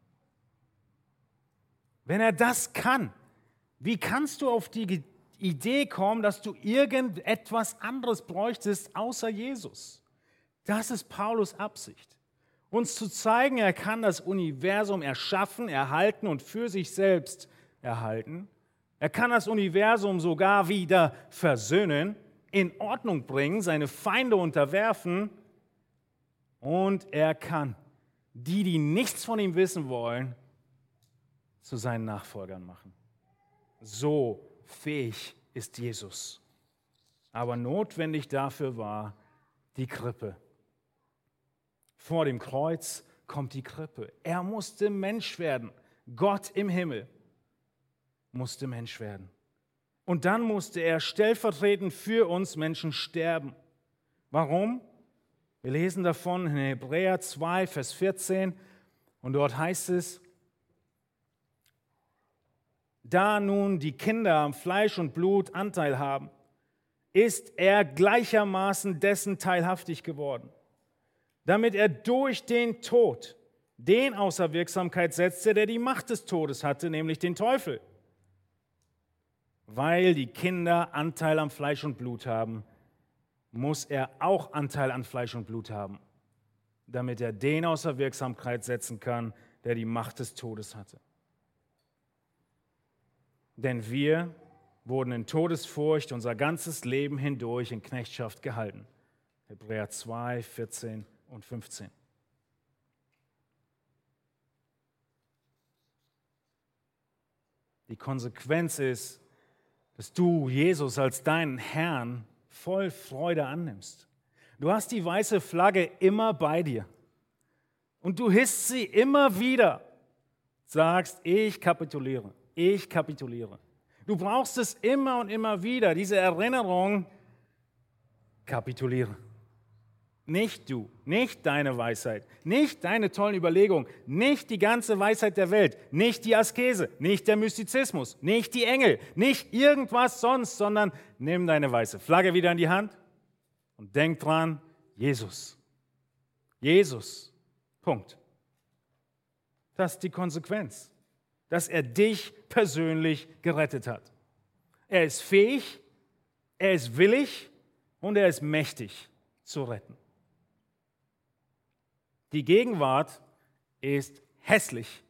Wenn er das kann, wie kannst du auf die Idee kommen, dass du irgendetwas anderes bräuchtest außer Jesus? Das ist Paulus Absicht. Uns zu zeigen, er kann das Universum erschaffen, erhalten und für sich selbst erhalten. Er kann das Universum sogar wieder versöhnen, in Ordnung bringen, seine Feinde unterwerfen und er kann die nichts von ihm wissen wollen, zu seinen Nachfolgern machen. So fähig ist Jesus. Aber notwendig dafür war die Krippe. Vor dem Kreuz kommt die Krippe. Er musste Mensch werden. Gott im Himmel musste Mensch werden. Und dann musste er stellvertretend für uns Menschen sterben. Warum? Wir lesen davon in Hebräer 2, Vers 14. Und dort heißt es, da nun die Kinder am Fleisch und Blut Anteil haben, ist er gleichermaßen dessen teilhaftig geworden, damit er durch den Tod den außer Wirksamkeit setzte, der die Macht des Todes hatte, nämlich den Teufel. Weil die Kinder Anteil am Fleisch und Blut haben, muss er auch Anteil an Fleisch und Blut haben, damit er den außer Wirksamkeit setzen kann, der die Macht des Todes hatte. Denn wir wurden in Todesfurcht unser ganzes Leben hindurch in Knechtschaft gehalten. Hebräer 2, 14 und 15. Die Konsequenz ist, dass du Jesus als deinen Herrn voll Freude annimmst. Du hast die weiße Flagge immer bei dir und du hisst sie immer wieder, sagst, ich kapituliere. Ich kapituliere. Du brauchst es immer und immer wieder, diese Erinnerung, kapituliere. Nicht du, nicht deine Weisheit, nicht deine tollen Überlegungen, nicht die ganze Weisheit der Welt, nicht die Askese, nicht der Mystizismus, nicht die Engel, nicht irgendwas sonst, sondern nimm deine weiße Flagge wieder in die Hand und denk dran, Jesus. Jesus. Punkt. Das ist die Konsequenz. Dass er dich persönlich gerettet hat. Er ist fähig, er ist willig und er ist mächtig zu retten. Die Gegenwart ist hässlich.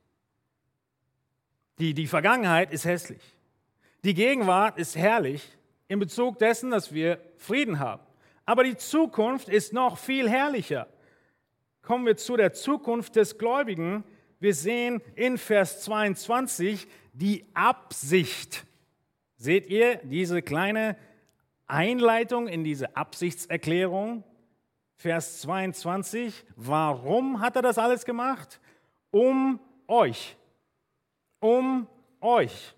Die Vergangenheit ist hässlich. Die Gegenwart ist herrlich in Bezug dessen, dass wir Frieden haben. Aber die Zukunft ist noch viel herrlicher. Kommen wir zu der Zukunft des Gläubigen. Wir sehen in Vers 22 die Absicht. Seht ihr diese kleine Einleitung in diese Absichtserklärung? Vers 22. Warum hat er das alles gemacht? Um euch. Um euch.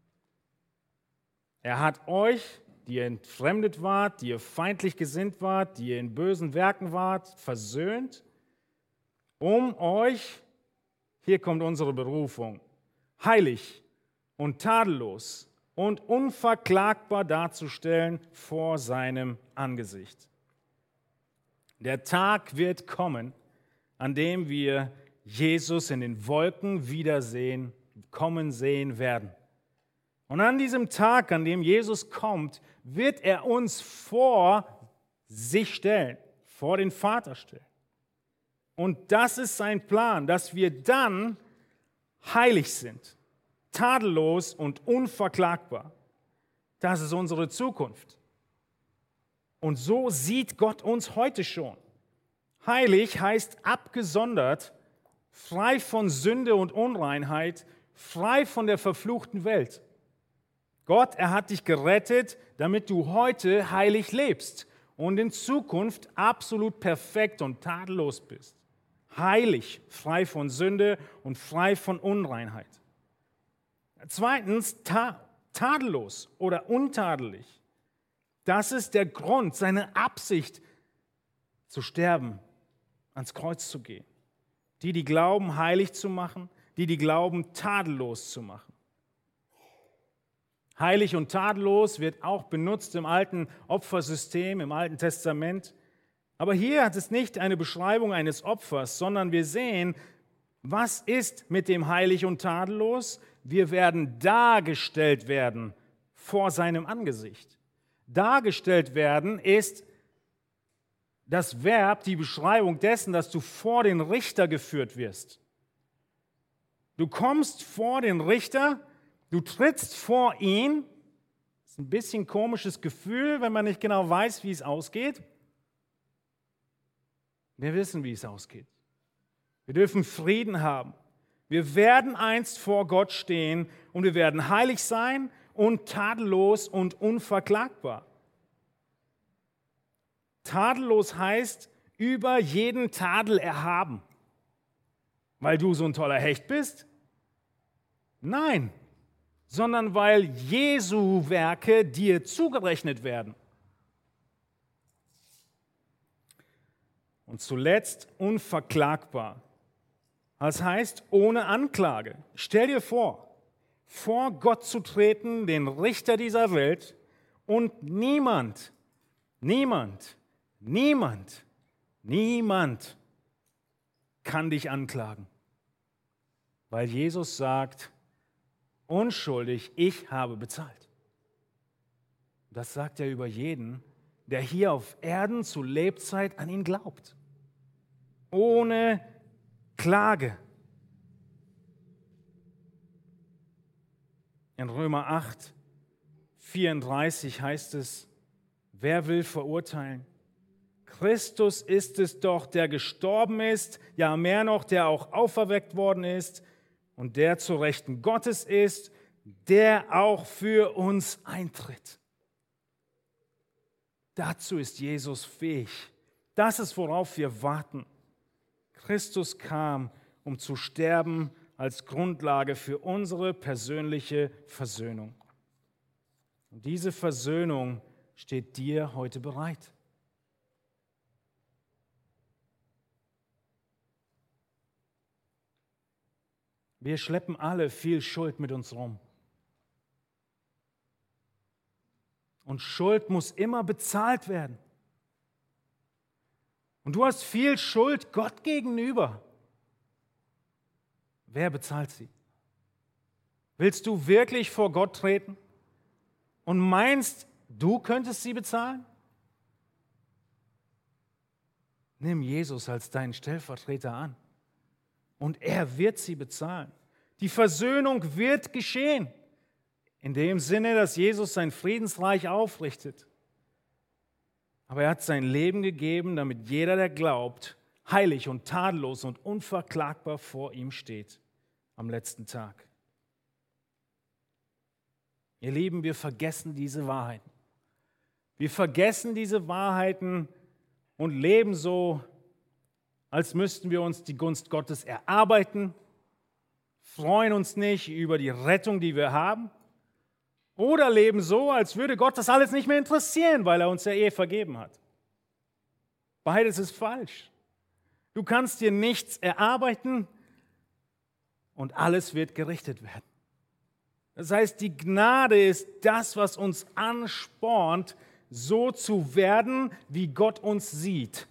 Er hat euch, die ihr entfremdet wart, die ihr feindlich gesinnt wart, die ihr in bösen Werken wart, versöhnt. Um euch. Hier kommt unsere Berufung, heilig und tadellos und unverklagbar darzustellen vor seinem Angesicht. Der Tag wird kommen, an dem wir Jesus in den Wolken kommen sehen werden. Und an diesem Tag, an dem Jesus kommt, wird er uns vor sich stellen, vor den Vater stellen. Und das ist sein Plan, dass wir dann heilig sind, tadellos und unverklagbar. Das ist unsere Zukunft. Und so sieht Gott uns heute schon. Heilig heißt abgesondert, frei von Sünde und Unreinheit, frei von der verfluchten Welt. Gott, er hat dich gerettet, damit du heute heilig lebst und in Zukunft absolut perfekt und tadellos bist. Heilig, frei von Sünde und frei von Unreinheit. Zweitens, tadellos oder untadelig. Das ist der Grund, seine Absicht zu sterben, ans Kreuz zu gehen. Die glauben, heilig zu machen, die glauben, tadellos zu machen. Heilig und tadellos wird auch benutzt im alten Opfersystem, im Alten Testament. Aber hier hat es nicht eine Beschreibung eines Opfers, sondern wir sehen, was ist mit dem heilig und tadellos? Wir werden dargestellt werden vor seinem Angesicht. Dargestellt werden ist das Verb, die Beschreibung dessen, dass du vor den Richter geführt wirst. Du kommst vor den Richter, du trittst vor ihn. Das ist ein bisschen ein komisches Gefühl, wenn man nicht genau weiß, wie es ausgeht. Wir wissen, wie es ausgeht. Wir dürfen Frieden haben. Wir werden einst vor Gott stehen und wir werden heilig sein und tadellos und unverklagbar. Tadellos heißt, über jeden Tadel erhaben. Weil du so ein toller Hecht bist? Nein, sondern weil Jesu Werke dir zugerechnet werden. Und zuletzt unverklagbar. Das heißt, ohne Anklage. Stell dir vor Gott zu treten, den Richter dieser Welt, und niemand kann dich anklagen. Weil Jesus sagt, unschuldig, ich habe bezahlt. Das sagt er über jeden, der hier auf Erden zu Lebzeit an ihn glaubt. Ohne Klage. In Römer 8, 34 heißt es, wer will verurteilen? Christus ist es doch, der gestorben ist, ja mehr noch, der auch auferweckt worden ist und der zu Rechten Gottes ist, der auch für uns eintritt. Dazu ist Jesus fähig. Das ist, worauf wir warten. Christus kam, um zu sterben als Grundlage für unsere persönliche Versöhnung. Und diese Versöhnung steht dir heute bereit. Wir schleppen alle viel Schuld mit uns rum. Und Schuld muss immer bezahlt werden. Und du hast viel Schuld Gott gegenüber. Wer bezahlt sie? Willst du wirklich vor Gott treten und meinst, du könntest sie bezahlen? Nimm Jesus als deinen Stellvertreter an und er wird sie bezahlen. Die Versöhnung wird geschehen, in dem Sinne, dass Jesus sein Friedensreich aufrichtet. Aber er hat sein Leben gegeben, damit jeder, der glaubt, heilig und tadellos und unverklagbar vor ihm steht am letzten Tag. Ihr Lieben, wir vergessen diese Wahrheiten. Wir vergessen diese Wahrheiten und leben so, als müssten wir uns die Gunst Gottes erarbeiten, freuen uns nicht über die Rettung, die wir haben, oder leben so, als würde Gott das alles nicht mehr interessieren, weil er uns ja eh vergeben hat. Beides ist falsch. Du kannst dir nichts erarbeiten und alles wird gerichtet werden. Das heißt, die Gnade ist das, was uns anspornt, so zu werden, wie Gott uns sieht.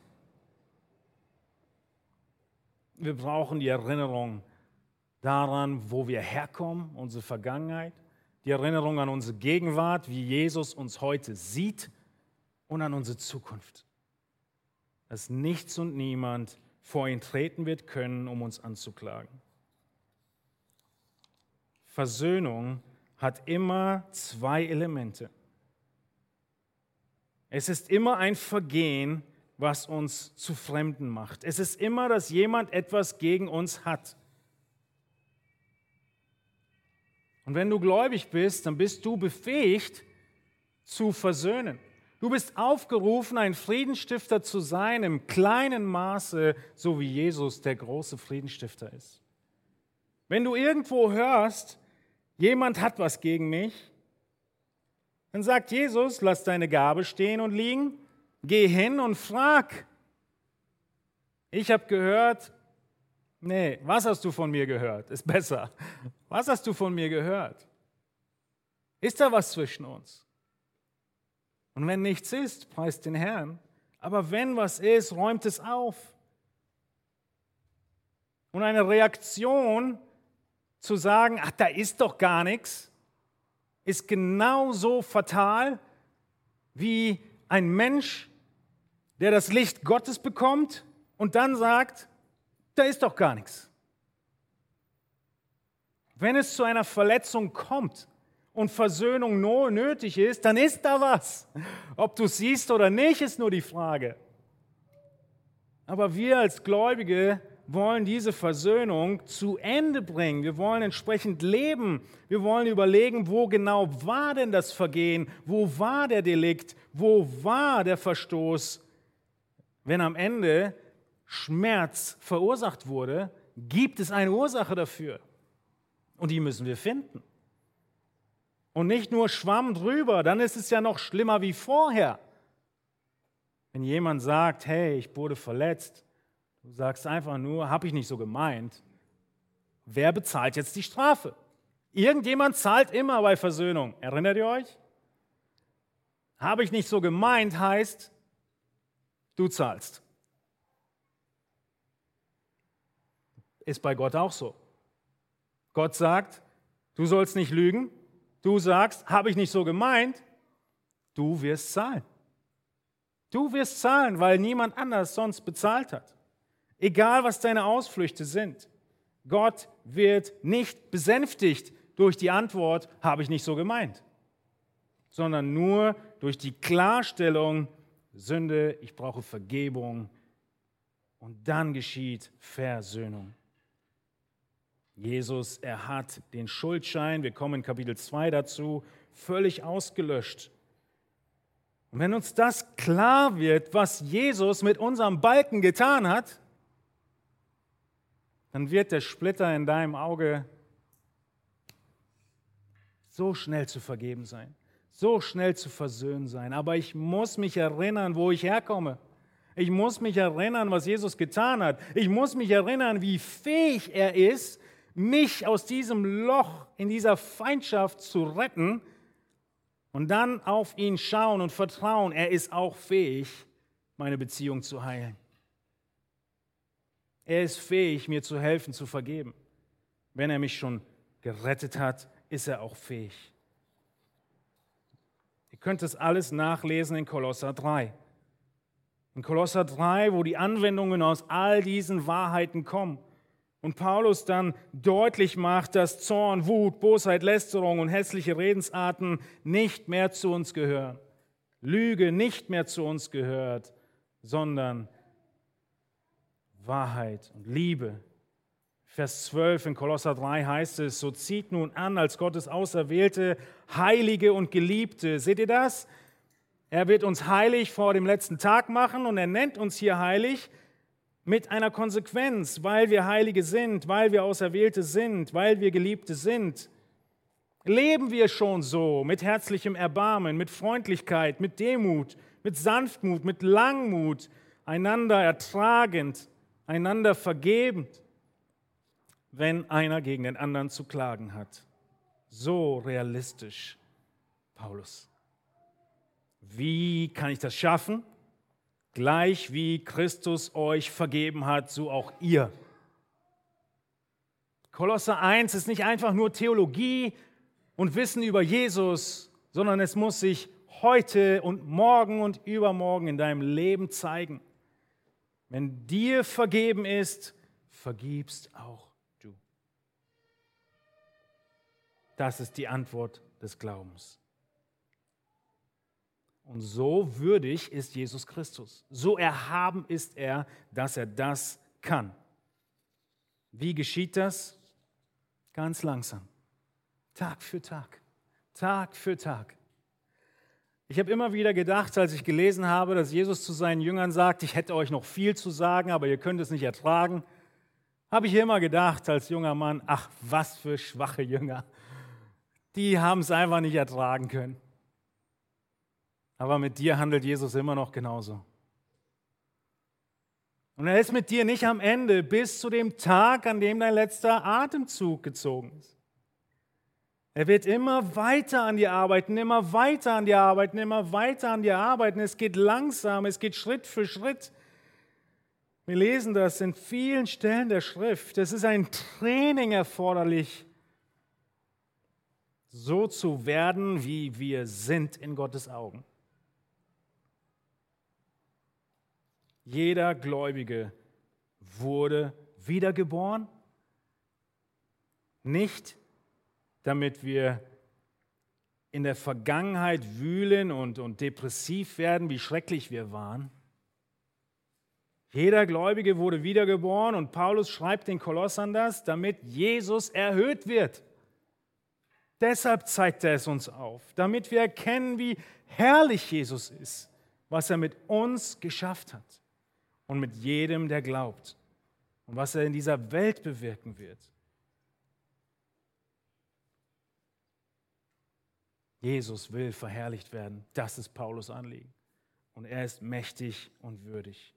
Wir brauchen die Erinnerung daran, wo wir herkommen, unsere Vergangenheit, die Erinnerung an unsere Gegenwart, wie Jesus uns heute sieht und an unsere Zukunft. Dass nichts und niemand vor ihn treten wird können, um uns anzuklagen. Versöhnung hat immer zwei Elemente. Es ist immer ein Vergehen, was uns zu Fremden macht. Es ist immer, dass jemand etwas gegen uns hat. Und wenn du gläubig bist, dann bist du befähigt zu versöhnen. Du bist aufgerufen, ein Friedensstifter zu sein, im kleinen Maße, so wie Jesus der große Friedensstifter ist. Wenn du irgendwo hörst, jemand hat was gegen mich, dann sagt Jesus, lass deine Gabe stehen und liegen, geh hin und frag. Ich habe gehört, nee, was hast du von mir gehört? Ist besser. Was hast du von mir gehört? Ist da was zwischen uns? Und wenn nichts ist, preist den Herrn. Aber wenn was ist, räumt es auf. Und eine Reaktion zu sagen, ach, da ist doch gar nichts, ist genauso fatal wie ein Mensch, der das Licht Gottes bekommt und dann sagt, da ist doch gar nichts. Wenn es zu einer Verletzung kommt und Versöhnung nötig ist, dann ist da was. Ob du es siehst oder nicht, ist nur die Frage. Aber wir als Gläubige wollen diese Versöhnung zu Ende bringen. Wir wollen entsprechend leben. Wir wollen überlegen, wo genau war denn das Vergehen? Wo war der Delikt? Wo war der Verstoß? Wenn am Ende Schmerz verursacht wurde, gibt es eine Ursache dafür. Und die müssen wir finden. Und nicht nur Schwamm drüber, dann ist es ja noch schlimmer wie vorher. Wenn jemand sagt, hey, ich wurde verletzt, du sagst einfach nur, habe ich nicht so gemeint. Wer bezahlt jetzt die Strafe? Irgendjemand zahlt immer bei Versöhnung. Erinnert ihr euch? Habe ich nicht so gemeint heißt, du zahlst. Ist bei Gott auch so. Gott sagt, du sollst nicht lügen. Du sagst, habe ich nicht so gemeint. Du wirst zahlen. Du wirst zahlen, weil niemand anders sonst bezahlt hat. Egal, was deine Ausflüchte sind. Gott wird nicht besänftigt durch die Antwort, habe ich nicht so gemeint, sondern nur durch die Klarstellung, Sünde, ich brauche Vergebung und dann geschieht Versöhnung. Jesus, er hat den Schuldschein, wir kommen in Kapitel 2 dazu, völlig ausgelöscht. Und wenn uns das klar wird, was Jesus mit unserem Balken getan hat, dann wird der Splitter in deinem Auge so schnell zu vergeben sein, so schnell zu versöhnen sein. Aber ich muss mich erinnern, wo ich herkomme. Ich muss mich erinnern, was Jesus getan hat. Ich muss mich erinnern, wie fähig er ist, mich aus diesem Loch in dieser Feindschaft zu retten und dann auf ihn schauen und vertrauen. Er ist auch fähig, meine Beziehung zu heilen. Er ist fähig, mir zu helfen, zu vergeben. Wenn er mich schon gerettet hat, ist er auch fähig. Ihr könnt es alles nachlesen in Kolosser 3. In Kolosser 3, wo die Anwendungen aus all diesen Wahrheiten kommen. Und Paulus dann deutlich macht, dass Zorn, Wut, Bosheit, Lästerung und hässliche Redensarten nicht mehr zu uns gehören. Lüge nicht mehr zu uns gehört, sondern Wahrheit und Liebe. Vers 12 in Kolosser 3 heißt es, so zieht nun an als Gottes Auserwählte, Heilige und Geliebte. Seht ihr das? Er wird uns heilig vor dem letzten Tag machen und er nennt uns hier heilig, mit einer Konsequenz, weil wir Heilige sind, weil wir Auserwählte sind, weil wir Geliebte sind. Leben wir schon so, mit herzlichem Erbarmen, mit Freundlichkeit, mit Demut, mit Sanftmut, mit Langmut, einander ertragend, einander vergebend, wenn einer gegen den anderen zu klagen hat. So realistisch, Paulus. Wie kann ich das schaffen? Gleich wie Christus euch vergeben hat, so auch ihr. Kolosser 1 ist nicht einfach nur Theologie und Wissen über Jesus, sondern es muss sich heute und morgen und übermorgen in deinem Leben zeigen. Wenn dir vergeben ist, vergibst auch du. Das ist die Antwort des Glaubens. Und so würdig ist Jesus Christus. So erhaben ist er, dass er das kann. Wie geschieht das? Ganz langsam. Tag für Tag. Tag für Tag. Ich habe immer wieder gedacht, als ich gelesen habe, dass Jesus zu seinen Jüngern sagt, ich hätte euch noch viel zu sagen, aber ihr könnt es nicht ertragen, habe ich immer gedacht als junger Mann, ach, was für schwache Jünger. Die haben es einfach nicht ertragen können. Aber mit dir handelt Jesus immer noch genauso. Und er ist mit dir nicht am Ende bis zu dem Tag, an dem dein letzter Atemzug gezogen ist. Er wird immer weiter an dir arbeiten, immer weiter an dir arbeiten, immer weiter an dir arbeiten. Es geht langsam, es geht Schritt für Schritt. Wir lesen das in vielen Stellen der Schrift. Es ist ein Training erforderlich, so zu werden, wie wir sind in Gottes Augen. Jeder Gläubige wurde wiedergeboren, nicht damit wir in der Vergangenheit wühlen und depressiv werden, wie schrecklich wir waren. Jeder Gläubige wurde wiedergeboren und Paulus schreibt den Kolossern das, damit Jesus erhöht wird. Deshalb zeigt er es uns auf, damit wir erkennen, wie herrlich Jesus ist, was er mit uns geschafft hat und mit jedem, der glaubt und was er in dieser Welt bewirken wird. Jesus will verherrlicht werden. Das ist Paulus Anliegen. Und er ist mächtig und würdig.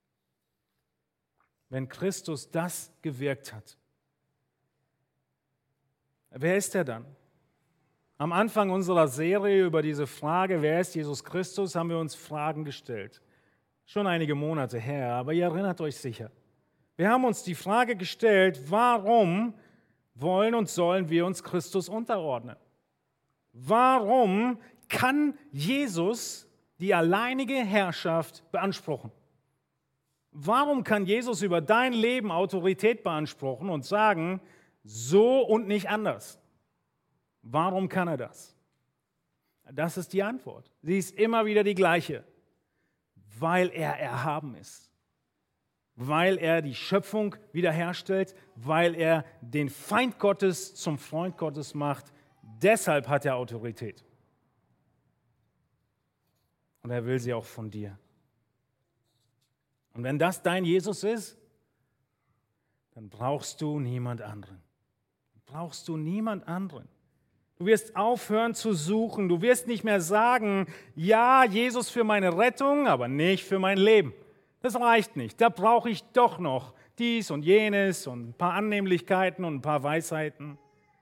Wenn Christus das gewirkt hat, wer ist er dann? Am Anfang unserer Serie über diese Frage, wer ist Jesus Christus, haben wir uns Fragen gestellt. Schon einige Monate her, aber ihr erinnert euch sicher. Wir haben uns die Frage gestellt, warum wollen und sollen wir uns Christus unterordnen? Warum kann Jesus die alleinige Herrschaft beanspruchen? Warum kann Jesus über dein Leben Autorität beanspruchen und sagen, so und nicht anders? Warum kann er das? Das ist die Antwort. Sie ist immer wieder die gleiche. Weil er erhaben ist. Weil er die Schöpfung wiederherstellt, weil er den Feind Gottes zum Freund Gottes macht. Deshalb hat er Autorität. Und er will sie auch von dir. Und wenn das dein Jesus ist, dann brauchst du niemand anderen. Brauchst du niemand anderen. Du wirst aufhören zu suchen. Du wirst nicht mehr sagen, ja, Jesus für meine Rettung, aber nicht für mein Leben. Das reicht nicht. Da brauche ich doch noch dies und jenes und ein paar Annehmlichkeiten und ein paar Weisheiten.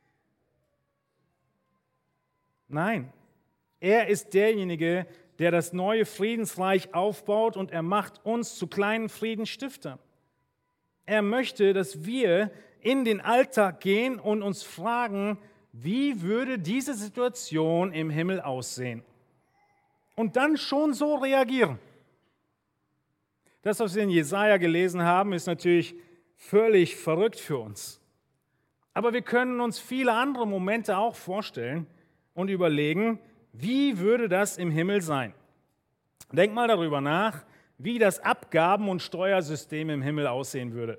Nein, er ist derjenige, der das neue Friedensreich aufbaut und er macht uns zu kleinen Friedensstiftern. Er möchte, dass wir in den Alltag gehen und uns fragen, wie würde diese Situation im Himmel aussehen? Und dann schon so reagieren. Das, was wir in Jesaja gelesen haben, ist natürlich völlig verrückt für uns. Aber wir können uns viele andere Momente auch vorstellen und überlegen, wie würde das im Himmel sein? Denk mal darüber nach, wie das Abgaben- und Steuersystem im Himmel aussehen würde.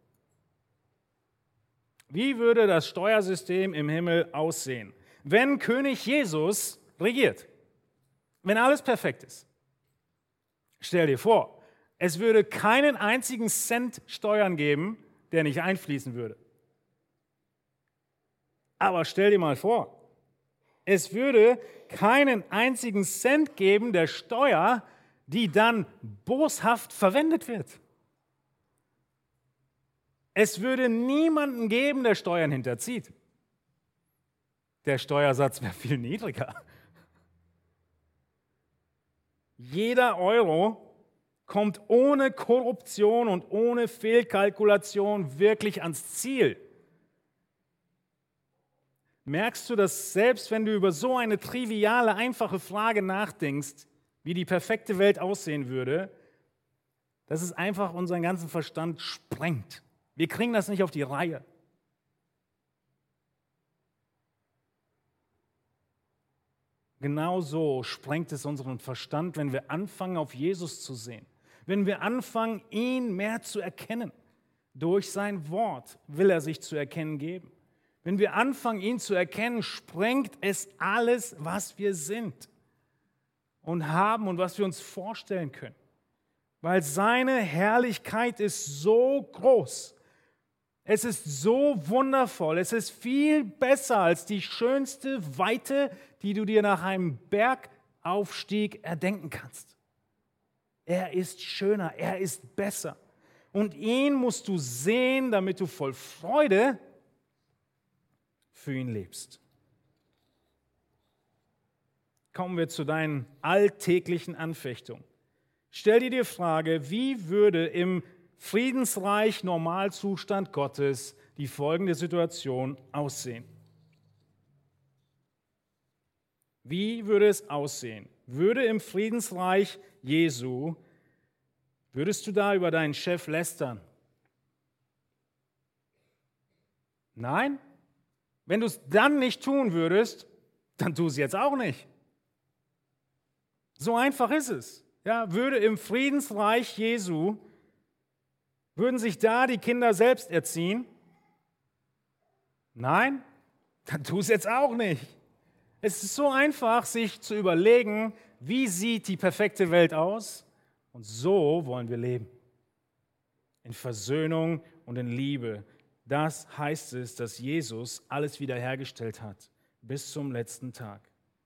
Wie würde das Steuersystem im Himmel aussehen, wenn König Jesus regiert? Wenn alles perfekt ist. Stell dir vor, es würde keinen einzigen Cent Steuern geben, der nicht einfließen würde. Aber stell dir mal vor, es würde keinen einzigen Cent geben der Steuer, die dann boshaft verwendet wird. Es würde niemanden geben, der Steuern hinterzieht. Der Steuersatz wäre viel niedriger. Jeder Euro kommt ohne Korruption und ohne Fehlkalkulation wirklich ans Ziel. Merkst du, dass selbst wenn du über so eine triviale, einfache Frage nachdenkst, wie die perfekte Welt aussehen würde, dass es einfach unseren ganzen Verstand sprengt. Wir kriegen das nicht auf die Reihe. Genauso sprengt es unseren Verstand, wenn wir anfangen, auf Jesus zu sehen. Wenn wir anfangen, ihn mehr zu erkennen. Durch sein Wort will er sich zu erkennen geben. Wenn wir anfangen, ihn zu erkennen, sprengt es alles, was wir sind und haben und was wir uns vorstellen können. Weil seine Herrlichkeit ist so groß. Es ist so wundervoll. Es ist viel besser als die schönste Weite, die du dir nach einem Bergaufstieg erdenken kannst. Er ist schöner, er ist besser. Und ihn musst du sehen, damit du voll Freude für ihn lebst. Kommen wir zu deinen alltäglichen Anfechtungen. Stell dir die Frage, wie würde im Friedensreich Normalzustand Gottes die folgende Situation aussehen? Wie würde es aussehen? Würde im Friedensreich Jesu, würdest du da über deinen Chef lästern? Nein? Wenn du es dann nicht tun würdest, dann tu es jetzt auch nicht. So einfach ist es. Ja, würde im Friedensreich Jesu, würden sich da die Kinder selbst erziehen? Nein? Dann tu es jetzt auch nicht. Es ist so einfach, sich zu überlegen, wie sieht die perfekte Welt aus? Und so wollen wir leben. In Versöhnung und in Liebe. Das heißt es, dass Jesus alles wiederhergestellt hat, bis zum letzten Tag.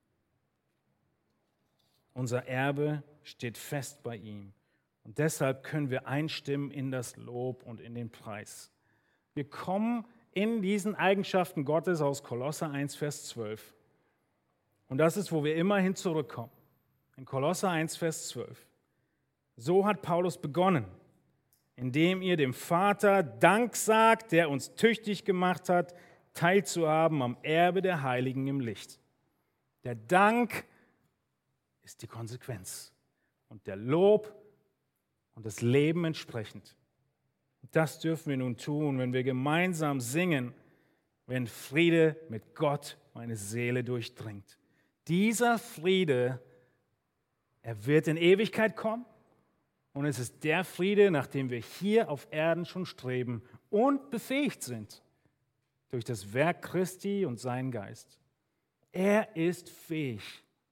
Unser Erbe steht fest bei ihm. Und deshalb können wir einstimmen in das Lob und in den Preis. Wir kommen in diesen Eigenschaften Gottes aus Kolosser 1, Vers 12. Und das ist, wo wir immerhin zurückkommen. In Kolosser 1, Vers 12. So hat Paulus begonnen, indem ihr dem Vater Dank sagt, der uns tüchtig gemacht hat, teilzuhaben am Erbe der Heiligen im Licht. Der Dank ist die Konsequenz und der Lob und das Leben entsprechend. Das dürfen wir nun tun, wenn wir gemeinsam singen, wenn Friede mit Gott meine Seele durchdringt. Dieser Friede, er wird in Ewigkeit kommen und es ist der Friede, nach dem wir hier auf Erden schon streben und befähigt sind durch das Werk Christi und seinen Geist. Er ist fähig.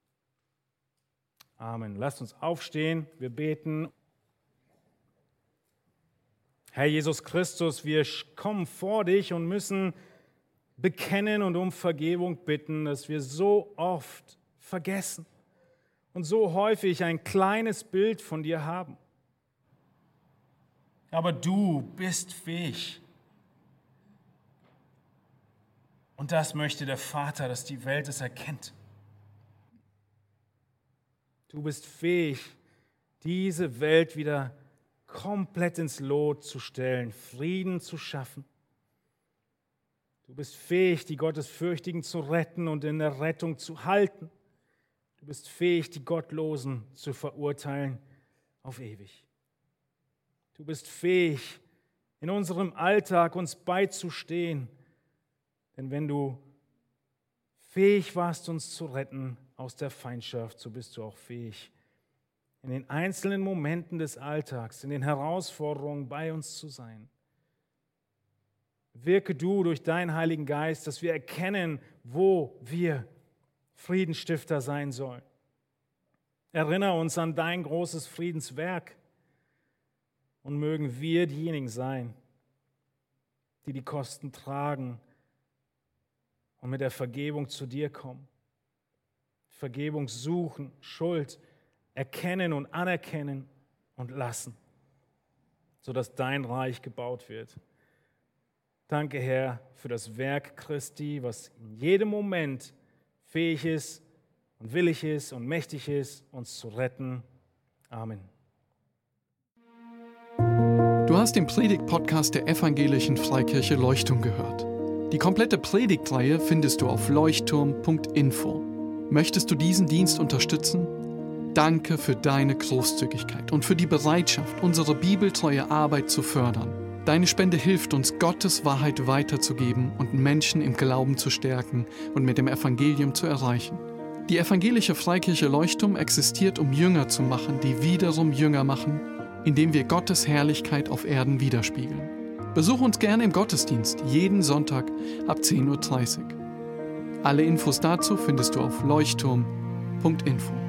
Amen. Lasst uns aufstehen, wir beten. Herr Jesus Christus, wir kommen vor dich und müssen bekennen und um Vergebung bitten, dass wir so oft vergessen und so häufig ein kleines Bild von dir haben. Aber du bist fähig. Und das möchte der Vater, dass die Welt es erkennt. Du bist fähig, diese Welt wieder komplett ins Lot zu stellen, Frieden zu schaffen. Du bist fähig, die Gottesfürchtigen zu retten und in der Rettung zu halten. Du bist fähig, die Gottlosen zu verurteilen auf ewig. Du bist fähig, in unserem Alltag uns beizustehen. Denn wenn du fähig warst, uns zu retten aus der Feindschaft, so bist du auch fähig, in den einzelnen Momenten des Alltags, in den Herausforderungen bei uns zu sein. Wirke du durch deinen Heiligen Geist, dass wir erkennen, wo wir Friedensstifter sein sollen. Erinnere uns an dein großes Friedenswerk und mögen wir diejenigen sein, die die Kosten tragen und mit der Vergebung zu dir kommen. Vergebung suchen, Schuld erkennen und anerkennen und lassen, sodass dein Reich gebaut wird. Danke, Herr, für das Werk Christi, was in jedem Moment fähig ist und willig ist und mächtig ist, uns zu retten. Amen. Du hast den Predigt-Podcast der Evangelischen Freikirche Leuchtturm gehört. Die komplette Predigtreihe findest du auf leuchtturm.info. Möchtest du diesen Dienst unterstützen? Danke für deine Großzügigkeit und für die Bereitschaft, unsere bibeltreue Arbeit zu fördern. Deine Spende hilft uns, Gottes Wahrheit weiterzugeben und Menschen im Glauben zu stärken und mit dem Evangelium zu erreichen. Die evangelische Freikirche Leuchtturm existiert, um Jünger zu machen, die wiederum Jünger machen, indem wir Gottes Herrlichkeit auf Erden widerspiegeln. Besuch uns gerne im Gottesdienst, jeden Sonntag ab 10:30 Uhr. Alle Infos dazu findest du auf leuchtturm.info.